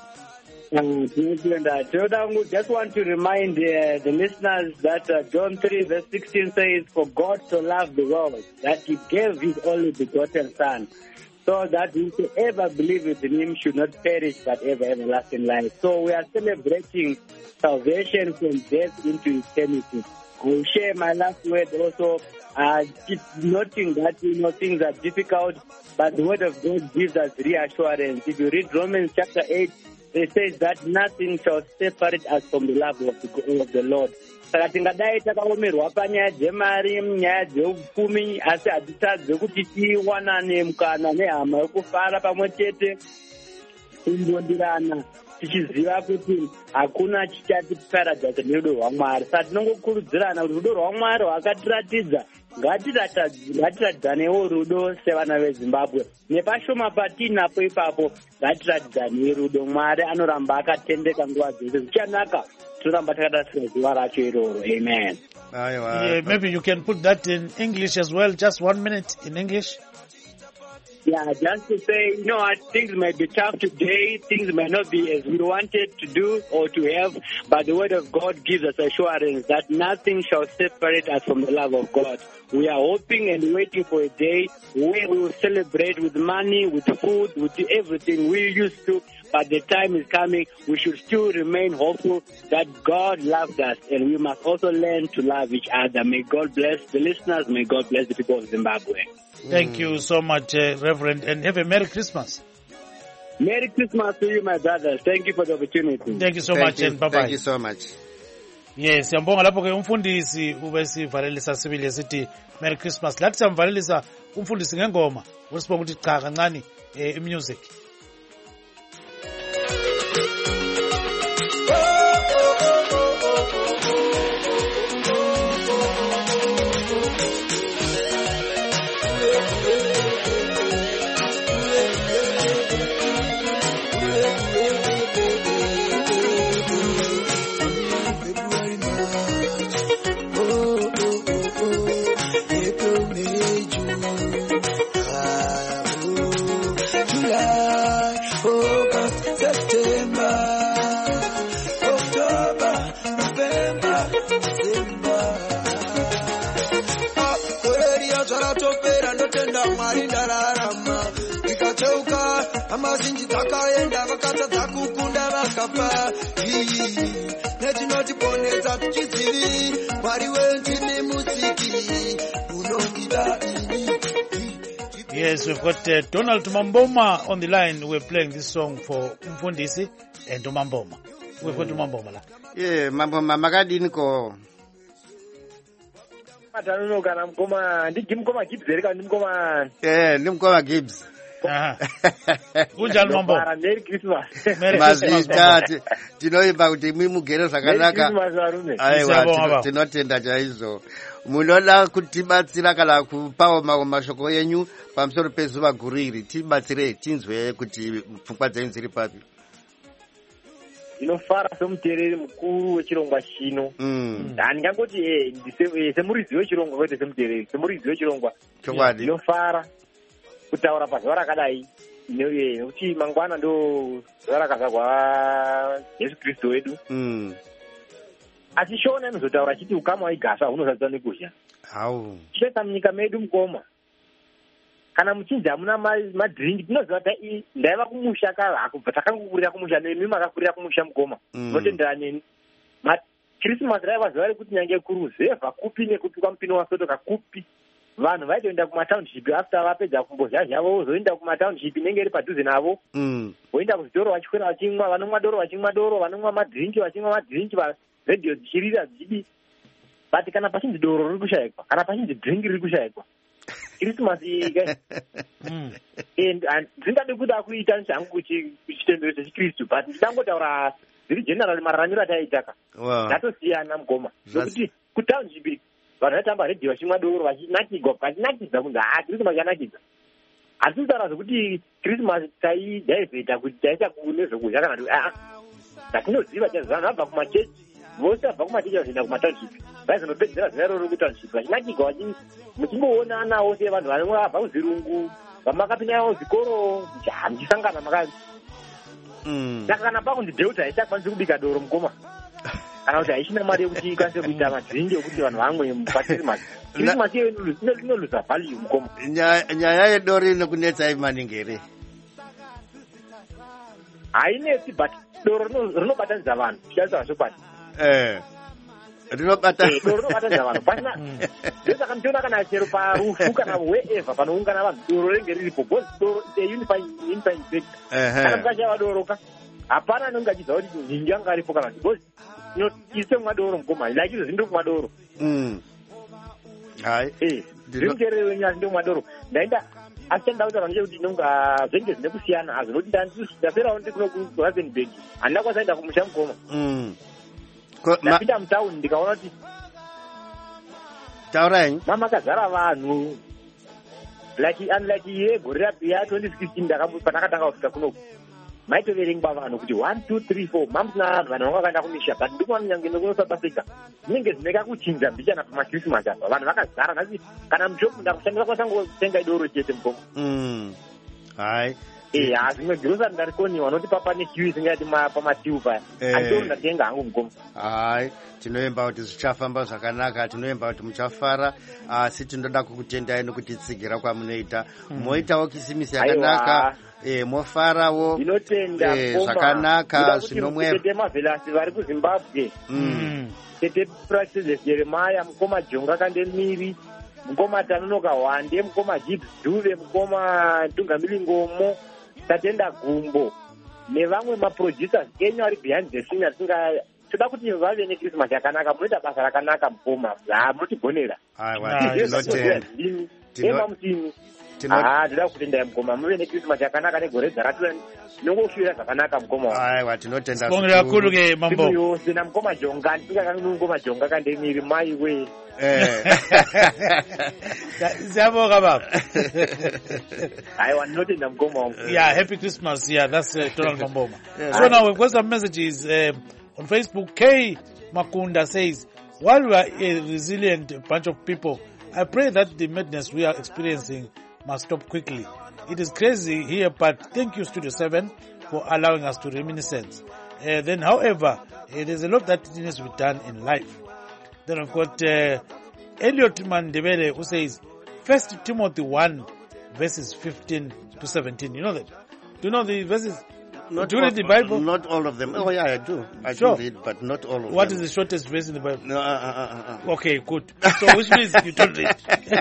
Just want to remind the listeners that John 3 verse 16 says, for God so loved the world that he gave his only begotten Son, so that whosoever believes in him should not perish but have everlasting life. So we are celebrating salvation from death into eternity. I will share my last word also, noting that things are difficult, but the word of God gives us reassurance. If you read Romans chapter 8, it says that nothing shall separate us from the love of the Lord. Saka tingadai takaomerwa panyaya dzemari, nyaya dzeupfumi, asi hatitadze kuti tiwanane mukana nehama yokufara pamwe chete, kumbondirana, tichiziva kuti hakuna chichatiparadza nerudo rwaMwari. Saka tinongokurudzirana kuti rudo rwaMwari rwakatiratidza ngatiradzanewo rudo sevana vezimbabwe, nepashoma patinapo ipapo ngatiradzanewo rudo. Mwari anoramba akatendeka nguva dzose, zvichanaka toramba takatasira zuva racho iroro. Amen. Yeah, maybe you can put that in English as well, just 1 minute in English. Yeah, just to say, you know what, things might be tough today, things might not be as we wanted to do or to have, but the word of God gives us assurance that nothing shall separate us from the love of God. We are hoping and waiting for a day where we will celebrate with money, with food, with everything we used to, but the time is coming. We should still remain hopeful that God loves us, and we must also learn to love each other. May God bless the listeners. May God bless the people of Zimbabwe. Thank you so much, Reverend, and have a Merry Christmas. Merry Christmas to you, my brothers. Thank you for the opportunity. Thank you so much, and bye-bye. Thank you so much. Yes, siyambonga lapho ke umfundisi ube sivalelisa sibili sithi Merry Christmas. Lathi samvalelisa umfundisi ngengoma. Usibonga ukuthi cha kancane music. Amazhinji dzakaenda vakatadza kukunda vakafa. Netinotiponesa tichizivi Mwari wendimi musiki unondida ini. Yes, we've got Donald Mamboma on the line. We're playing this song for Mfundisi and Mamboma. We've got Mamboma la. Yeah, Mamboma makadini ko. Matano kana mkoma ndimkoma Gibbs erika ndimkoma. Ndimkoma Gibbs. Kunjani Mambo? Merry Christmas. Mazita tinoimba kuti mugere zvakanaka. Aiwa tinotenda chaizvo. Munoda kutibatsira kana kupawo mashoko yenyu pamusoro pezuva guru iri, tibatsire tinzwe kuti pfungwa dzenyu dziri papi. Inofara somuteereri mukuru wechirongwa chino. Handingangoti semurizi wechirongwa kwete semuteereri, semurizi wechirongwa. Chokwadi. Inofara kutaura pazuva rakadai nekuti mangwana ndo zuva rakazarwa Yesu Kristu wedu. Asi Shona inozotaura achiti ukama waigasa unozadzwa nekudya. Chinoita munyika medu mukoma, kana muchinzi hamuna madhiringi tinoziva kuti ndaiva kumusha kava kubva takangokurira kumusha, nemi makakurira kumusha mukoma, tinotenderana neni. Krismasi raiva zuva rekuti nyange kuruzevha kupi nekupikwa mupini wasotoka kupi vanhu vaitoenda kumataundship after vapedza kumbozhazha vozoenda kumataundship inenge iri padhuze navo, voenda kuzvitoro vachikwera vachimwa, vanomwa doro vachimwa doro, vanomwa madhiringi vachimwa madhiringi, redhiyo dzichirira dzichidi. But kana pachinzi doro riri kushayikwa, kana pachinzi dhiringi riri kushayikwa, Krismasi ndingade kuti akuita changu kuchitendero chechikristu, but ndidangotaura zviri general mararamiro ataitaka ndatosiyana mukoma, nokuti kutaundship vanhu vaitamba redhiyo vachimwa doro vachinakigwa, vachinakidza kunzi Krismasi yanakidza. Asi kutaura zvokuti Krismasi taidaizoita kuti taita nezvokudya kana kuti ndatinoziva chaizvo vanhu vabva kumachechi, vose vabva kumachechi vachienda kumataundship, vaizonopedzera zuva iroro kutaundship vachinakigwa, muchimboonanawo sevanhu vanenge vabva kuzvirungu, vamakapinda nawo zvikoro muchisangana makati. Saka kana pakunzi Delta haichakwanisi kubika doro mukoma, kana kuti haichina mari yekuti ikwanise kuita madhiringi ekuti vanhu vamwe paKrismasi. Krismasi iyo inoluza value mukoma. Nyaya yedoro inokunetsai maningi here? Hainetsi, but doro rinobatanidza vanhu, tichataura chokwadi. Rinobatanidza vanhu pasina. Ndosaka ndiona kana chero parufu kana wherever panoungana vanhu doro renge riripo, because doro unifying factor. Kana mukashava doroka hapana anenge achiziva kuti nhingi anga aripo kana because isemwa doro mukoma, like izvo zvindokumwa doro. Zvingerere wenyu asi ndomwa doro. Ndaenda asi chandida kutaura ndechekuti inonga zvenge zvine kusiyana hazvo, nokuti ndaperawo ndikuno kuRustenburg, handina kwasaenda kumusha mukoma. Ndapinda mutauni ndikaona kuti taurai mama kazara vanhu unlike ye gore ya 2016 pandakatanga kusvika kunoku maitoverengwa vanhu kuti 1 2 3 4 mamsina vanhu vanga vakaenda kumisha but ndikuona nyange nekunosapasika zvinenge zvineka kuchinja mbichana pamakrismas apa vanhu vakazara nhasi kana mushopu ndakushandisa kwasangotenga idoro chete mugomo hai zvimwe grocery ndarikoniwa noti papa nekiwi zingati pamatiu paya andoro ndatenga hangu mugomo hai tinoemba kuti zvichafamba zvakanaka tinoemba kuti muchafara asi tinoda kukutendai nokuti tsigira kwamunoita moitawo kisimisi yakanaka mofarawo zvakanaka zvinomwetete mavelasi vari kuzimbabwe tete practices jeremaya mukoma jonga kandemiri mukoma tanonoka hwande mukoma jibs dhuve mukoma tungamiri ngomo tatenda gumbo nevamwe maproducers enyu ari behind the scene toda kuti vave necrismas yakanaka munoita basa rakanaka mukoma munotigonera ema mutini toda kutendai mukoma muve necrismas yakanaka negore dzaratura nongofira zvakanaka mukoma aiwa tinotenda kakulu ke mambo yose namukoma jonga ndisingakanimukoma jonga kandemiri maiwe siyabonga baba aiwa ndinotenda mukoma wangu happy Christmas that's Donald Mamboma so now we've got some messages on Facebook. K Makunda says, while we are a resilient bunch of people, I pray that the madness we are experiencing must stop quickly. It is crazy here, but thank you, Studio 7, for allowing us to reminiscence. Then, however, there's a lot that needs to be done in life. Then I've got Elliot Mandebele who says, 1 Timothy 1, verses 15 to 17. You know that? Do you know the verses? Not do you read the Bible? Not all of them. Oh, yeah, I do. I do read, but not all of them. What is the shortest verse in the Bible? No, Okay, good. So, which means you don't read.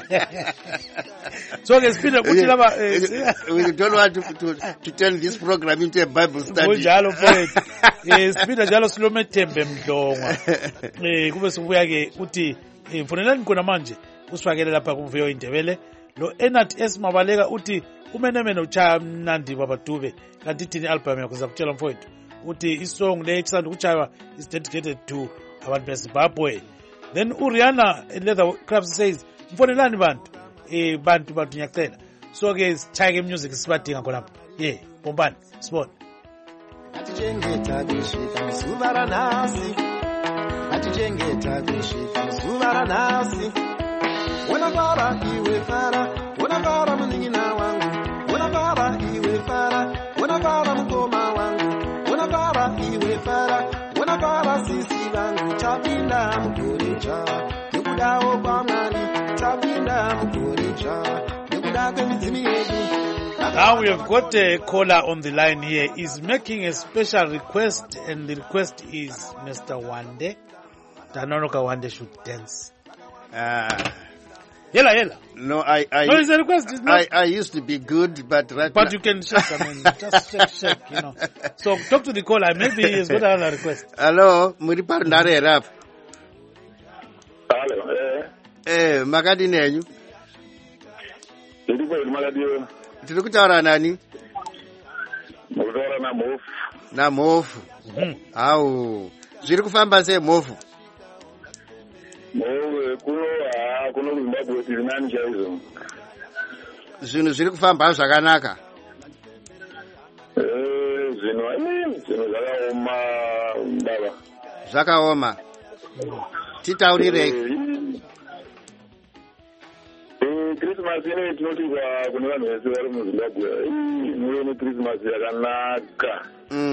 So, okay, Speed, we don't want to turn this program into a Bible study. Speed, jalo slome tembe mdonga. Kube sibuya ke uthi mfonelani khona manje usifakele lapha kumvuyo indebele. Lo Enat Esmabaleka uthi umenemene uchaya mnandi baba Dube kanti thini album yakho zakutshela mfowethu uthi isong le etsanda ukuchaywa is dedicated to abantu beZimbabwe. Then Uriana Leather Crafts says mfonelani bantu ngiyacela. So ke sichaye music sibadinga khona lapha. Bombani sibone. Atijengeta kusvika zuva ranhasi atijengeta kusvika zuva ranhasi wanagara iwe fara wanagara munin'ina wangu wanagara iwe fara wanagara mukoma wangu wanagara iwe fara wanagara sisi vangu tapinda mukurecha nekudawo kwamwari tapinda mukurecha nekuda kwemidzimu yedu. Now we have got a caller on the line here. He's making a special request, and the request is Mr. Wande. Tanonoka Wande should dance. Yella. No, no, it's a request. It's not... I used to be good, but right But now... you can shake, just shake, you know. So talk to the caller. Maybe he's got another request. Hello, Muripar Nare Rap. Hello, Makadi nenyu. Tiri kutaura nani? Mukutaura naMofu. naMofu. Au, zviri kufamba sei Mofu? Kuno kuZimbabwe tiri nani chaizvo. Zvinhu zviri kufamba zvakanaka. Zvinhu zvakaoma baba. Zvakaoma. Titaurirei. Christmas ine tinoti kune vanhu vese vari muZimbabwe muve neChristmas yakanaka.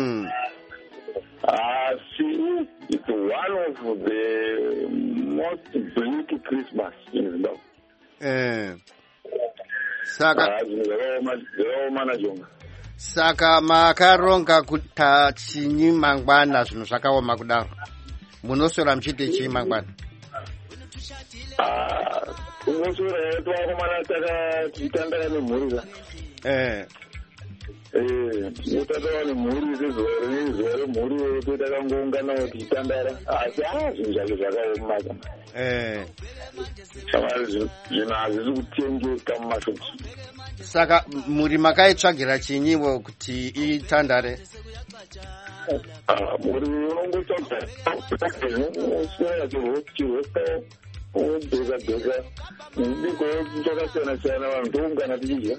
Asi it's one of the most bleak Christmas in Zimbabwe. Saka zvakaoma naJonga. Saka makaronga kuta chinyi mangwana zvinhu zvakaoma kudaro. Munosora muchite chinyi mangwana? Unosora twakomana takatitandara nemhuri ka. Mutataura nemhuri sezuva remhuri totakangoungana kuti titandara. Asi zvinhu zvake zvakaoma ka. Zvinhu hazvisi kutengeka mumashops. Saka muri makaitsvagira chinyiwo kuti itandare? Muri unongotsvaga chirwesta ubheka ndiko zvakasiyana-siyana vanhu toungana tichidya.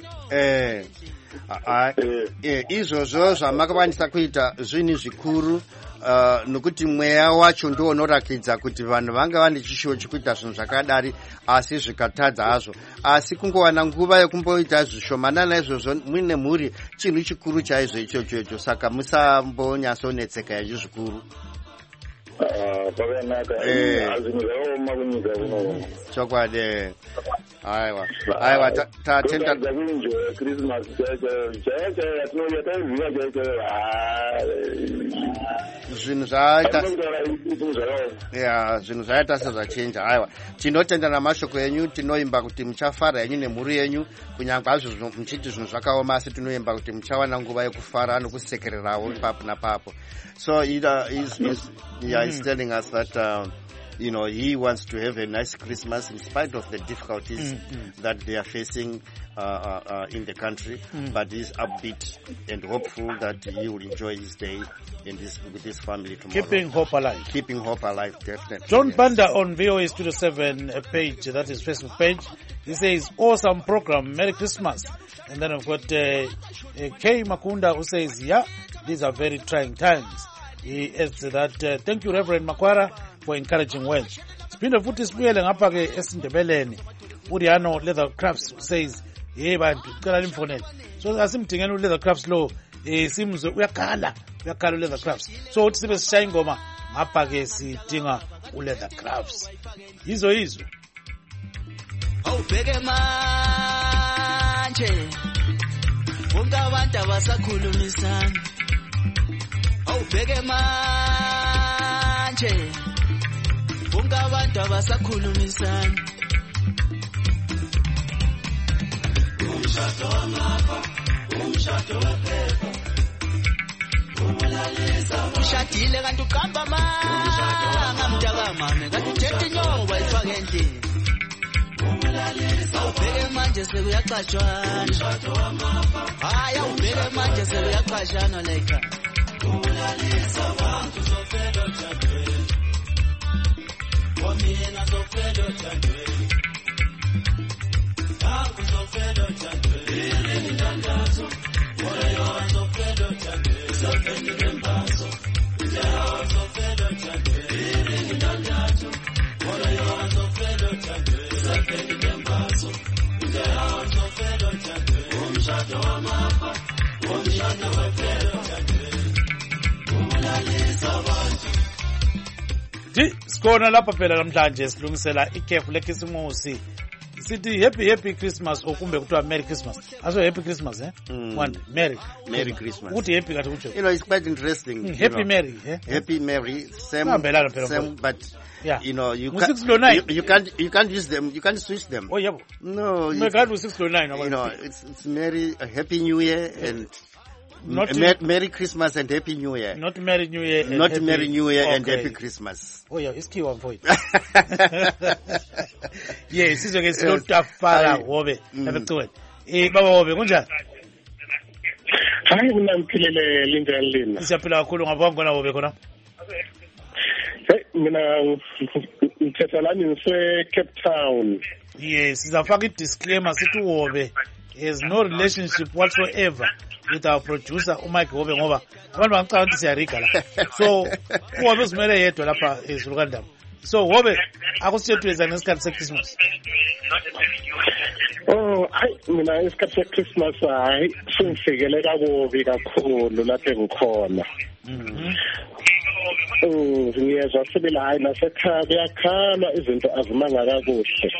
Izvozvo zvamakwanisa kuita zvinhu zvikuru, nokuti mweya wacho ndiwo unorakidza kuti vanhu vanga vane chishuwo chekuita zvinhu zvakadari asi zvikatadza hazvo. Asi kungowana nguva yekumboita zvishomanana izvozvo muine mhuri chinhu chikuru chaizvo ichocho, saka musambonyatsonetseka yacho zvikuru. Pakanaka, zvinhu zvakaoma kunyika kuno. Chokwadi. Aiwa tatenda kuenjoya Christmas chaiyo yatinouya taiziva chaiyo zvinhu zvaita sezvachinja. Aiwa, tinotenda namashoko enyu, tinoimba kuti muchafara henyu nemhuri yenyu, kunyange hazvo muchiti zvinhu zvakaoma, asi tinoimba kuti muchawana nguva yekufara nokusekererawo ipapo napapo. So he's telling us that he wants to have a nice Christmas in spite of the difficulties that they are facing in the country, but he's upbeat and hopeful that he will enjoy his day with his family tomorrow. Keeping hope alive. Keeping hope alive, definitely. John Banda on VOA Studio 7 page, that is Facebook page, he says, awesome program, Merry Christmas. And then I've got K. Makunda who says, yeah, these are very trying times. He adds that, thank you Reverend Makwara for encouraging words. Sipinde futhi sibuyele ngapha ke esindebeleni. Uriano Leather Crafts says, hey bantu, cala limfonele. So asimdingeni uLeather Crafts lo, simuzwe uyakhala uLeather Crafts. So uthi sibe sishaya ingoma ngapha ke sidinga uLeather Crafts. Yizo. Awubheke manje. Bonke abantu abasakhulumisana. Awubheke manje. Bonke abantu abasakhulumisana. Umshado wamapha, umshado wephepha. Ushadile kanti uqamba amanga mntaka mame, kanti uthethe inyoba ifake endlini. Awubheke manje sekuyaxatshwana. Umshado wamapha. Hayi awubheke manje sekuyaxatshwana la ekhaya. Ulalisa abantu zofela othandweni. Wamina zofela othandweni. Aku zofela othandweni. Yini ndandazo. Moyo zofela othandweni. Zofela ngembazo. Jaha zofela othandweni. Yini ndandazo. Moyo zofela othandweni. Zofela ngembazo. Jaha zofela othandweni. Umshado wamapha. Umshado wefela othandweni. Sikhona lapha phela namhlanje silungisela ikhefu lekhisimusi. Sithi happy Christmas okumbe kuthiwa Merry Christmas. Aso happy Christmas One Merry Christmas. Uthi happy kathi kutsho. It's quite interesting. Happy Merry, Happy Merry, same, but yeah. You can't use them. You can't switch them. Oh yeah. No. It's Merry, Happy New Year and Merry Christmas and Happy New Year. Not Merry New Year. Not Merry New Year and Happy Christmas. Oh yeah, it's key one for it. Yes, it's okay. Slow tafara wobe. Abekuwe. Baba wobe kunjani? Hayi mina ngiphilele linjani lina? Siyaphila kakhulu ngaphambi kona wobe khona. Mina ngithetha lani ngise Cape Town. Yes, sizafaka i-disclaimer sithi wobe has no relationship whatsoever with our producer uMike Wobe ngoba abantu bangicanga ukuthi siyariga la. So uwobe uzimele yedwa lapha eZulukandaba. So wobe akusithethuza ngesikhathi seChristmas. Oh, mina isikhathi seChristmas hayi singifikele kakubi kakhulu lapha engikhona. Ngiyezwa sibila hayi nasekhaya kuyakhala izinto azimanga kakuhle.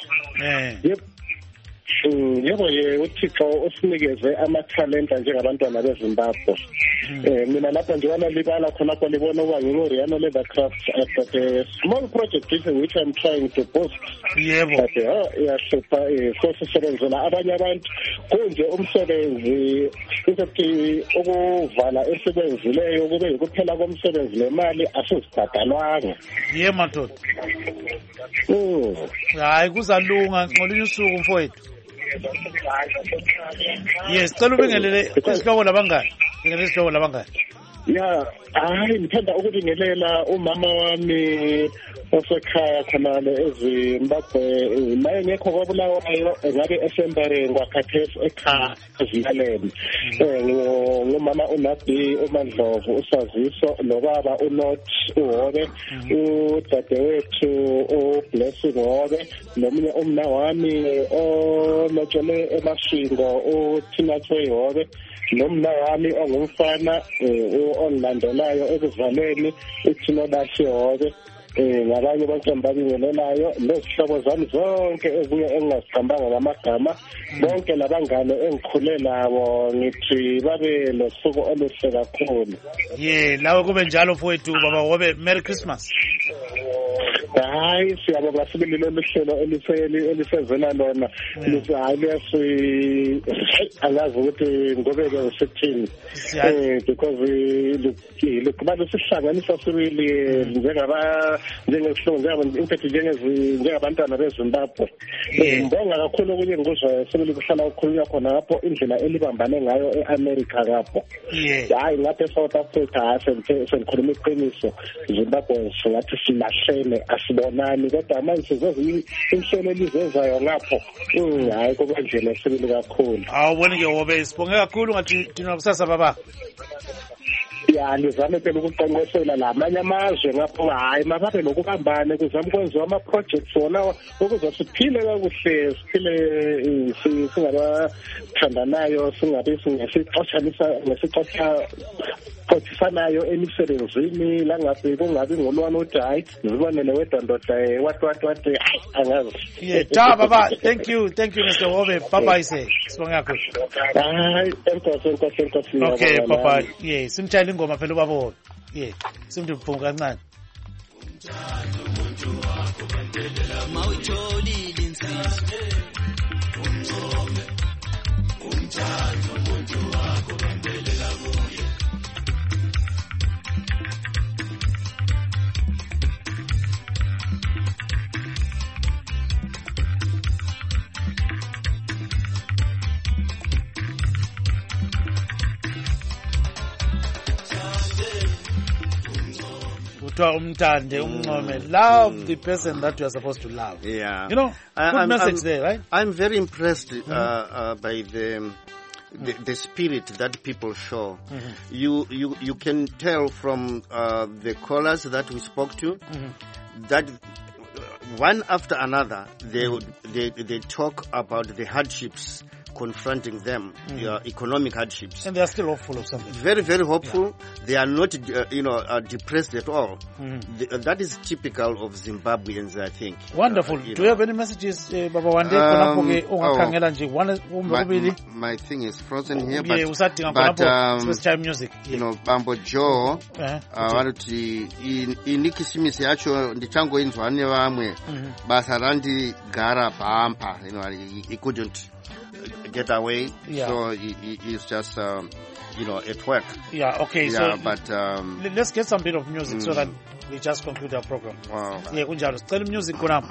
Yebo uThixo usinikeze amathalenta njengabantwana beZimbabwe. Mina lapha nje wanalibala khona lapho libona uba ngingoriano Leather Crafts at a small project which I'm trying to boost. Yebo. Iyashupha sosebenzela abanye abantu konje umsebenzi ukuthi ukuvala esebenzileyo kube ukuphela komsebenzi nemali asizibhadalwanga. Yebo madoda. Hayi kuzalunga ngolunye usuku mfowethu. Yes, cela ubingelele isihloko labangani. Bingelele isihloko labangani. ya hayi ngithanda ukubingelela umama wami osekhaya khonale eZimbabwe naye ngekho kwabulawayo ngabe esembareni kwakhathesi ekhaya ezilaleni ngumama uNabi uMandlovu usaziso nobaba uNot uHobe udadewethu uBlessing Hobe nomunye umna wami olotshele emashingo uThinathwe Hobe nomna wami ongumfana ongilandelayo ekuvaleni uThinodashi Hobe ngabanye bonke babingelelayo nezihlobo zami zonke ezinye engingazihambanga ngamagama bonke labangane engikhule nabo ngithi babe nosuku oluhle kakhulu. Lawe kube njalo mfowethu baba Hobe, Merry Christmas. Hayi siyabonga sibili lolu hlelo elisezela lona lisayilesi angazi ukuthi ngobeke usithini because kuba sihlanganisa sibili njengabantwana beZimbabwe. Ngibonga kakhulu okunye ngikuzwa sibili kuhlala ukukhulunywa khona lapho indlela elibambane ngayo eAmerica lapho. Hayi ngapha eSouth Africa sengikhuluma iqiniso Zimbabwe singathi silahlene asibonani kodwa manje sizozwe inhlelo elizezayo ngapho hayi kuba ndlela esibili kakhulu. Awubona ke Hobe sibonge kakhulu ngathi thina kusasa baba. Nizame phela ukuqonqosela lamanye amazwe ngapho hayi mababe lokubambane kuzama ukwenziwa ama-projects wona ukuze siphile kakuhle siphile singabathandanayo singabe ngesixoxisanayo emisebenzini langabe kungabi ngolwane uthi hayi zibonele wedwa ndoda watwatwate hayi angazi. Baba, thank you Mr. Hobe. Bye sir. Sibonge kakhulu. Hayi enkosi. Okay papa. Simtshayela ingoma phela ubaba Hobe. Simthi mphungu kancane. Mawutholile insizwa umthatho umuntu wakho bandelela kuye. Umtande umncome, love the person that you are supposed to love. Yeah, you know, good message there, right? I'm very impressed by the spirit that people show. You can tell from the callers that we spoke to that one after another they talk about the hardships confronting them, economic hardships, and they are still hopeful of something. Very, very hopeful. They are not, depressed at all. That is typical of Zimbabweans, I think. Wonderful. Do you have any messages, Baba Wande? My thing is frozen here, but music. Bambo Joe, inikisimis yacho ndichangoinzwa nevamwe basa randigara pampa, he couldn't get away, so he's just at work. Okay, so but let's get some bit of music so that we just conclude our program. Kunjalo sicela music khona.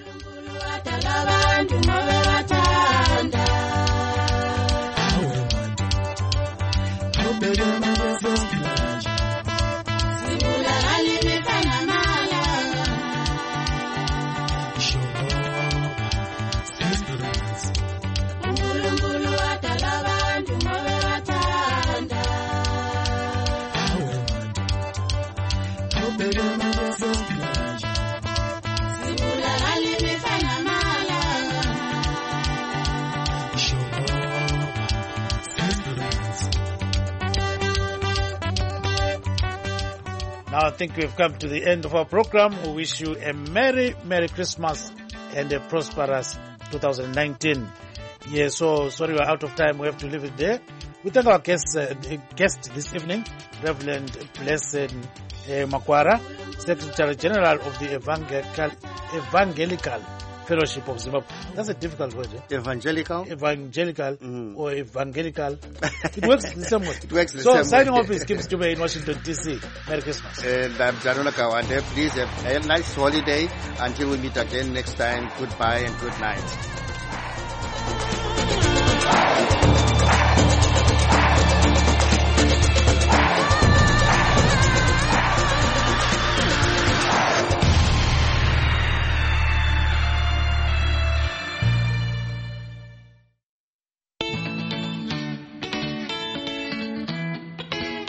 Now I think we've come to the end of our program. We wish you a Merry Christmas and a prosperous 2019. So sorry we're out of time. We have to leave it there. We thank our guest this evening, Reverend Blessed Makwara, Secretary General of the Evangelical Fellowship of Zimbabwe. That's a difficult word. Evangelical or evangelical. It works the same way. It works the same way. So signing off is Kim Stube in Washington, D.C. Merry Christmas. And I'm Janona Kawande. Please have a nice holiday. Until we meet again next time, goodbye and good night.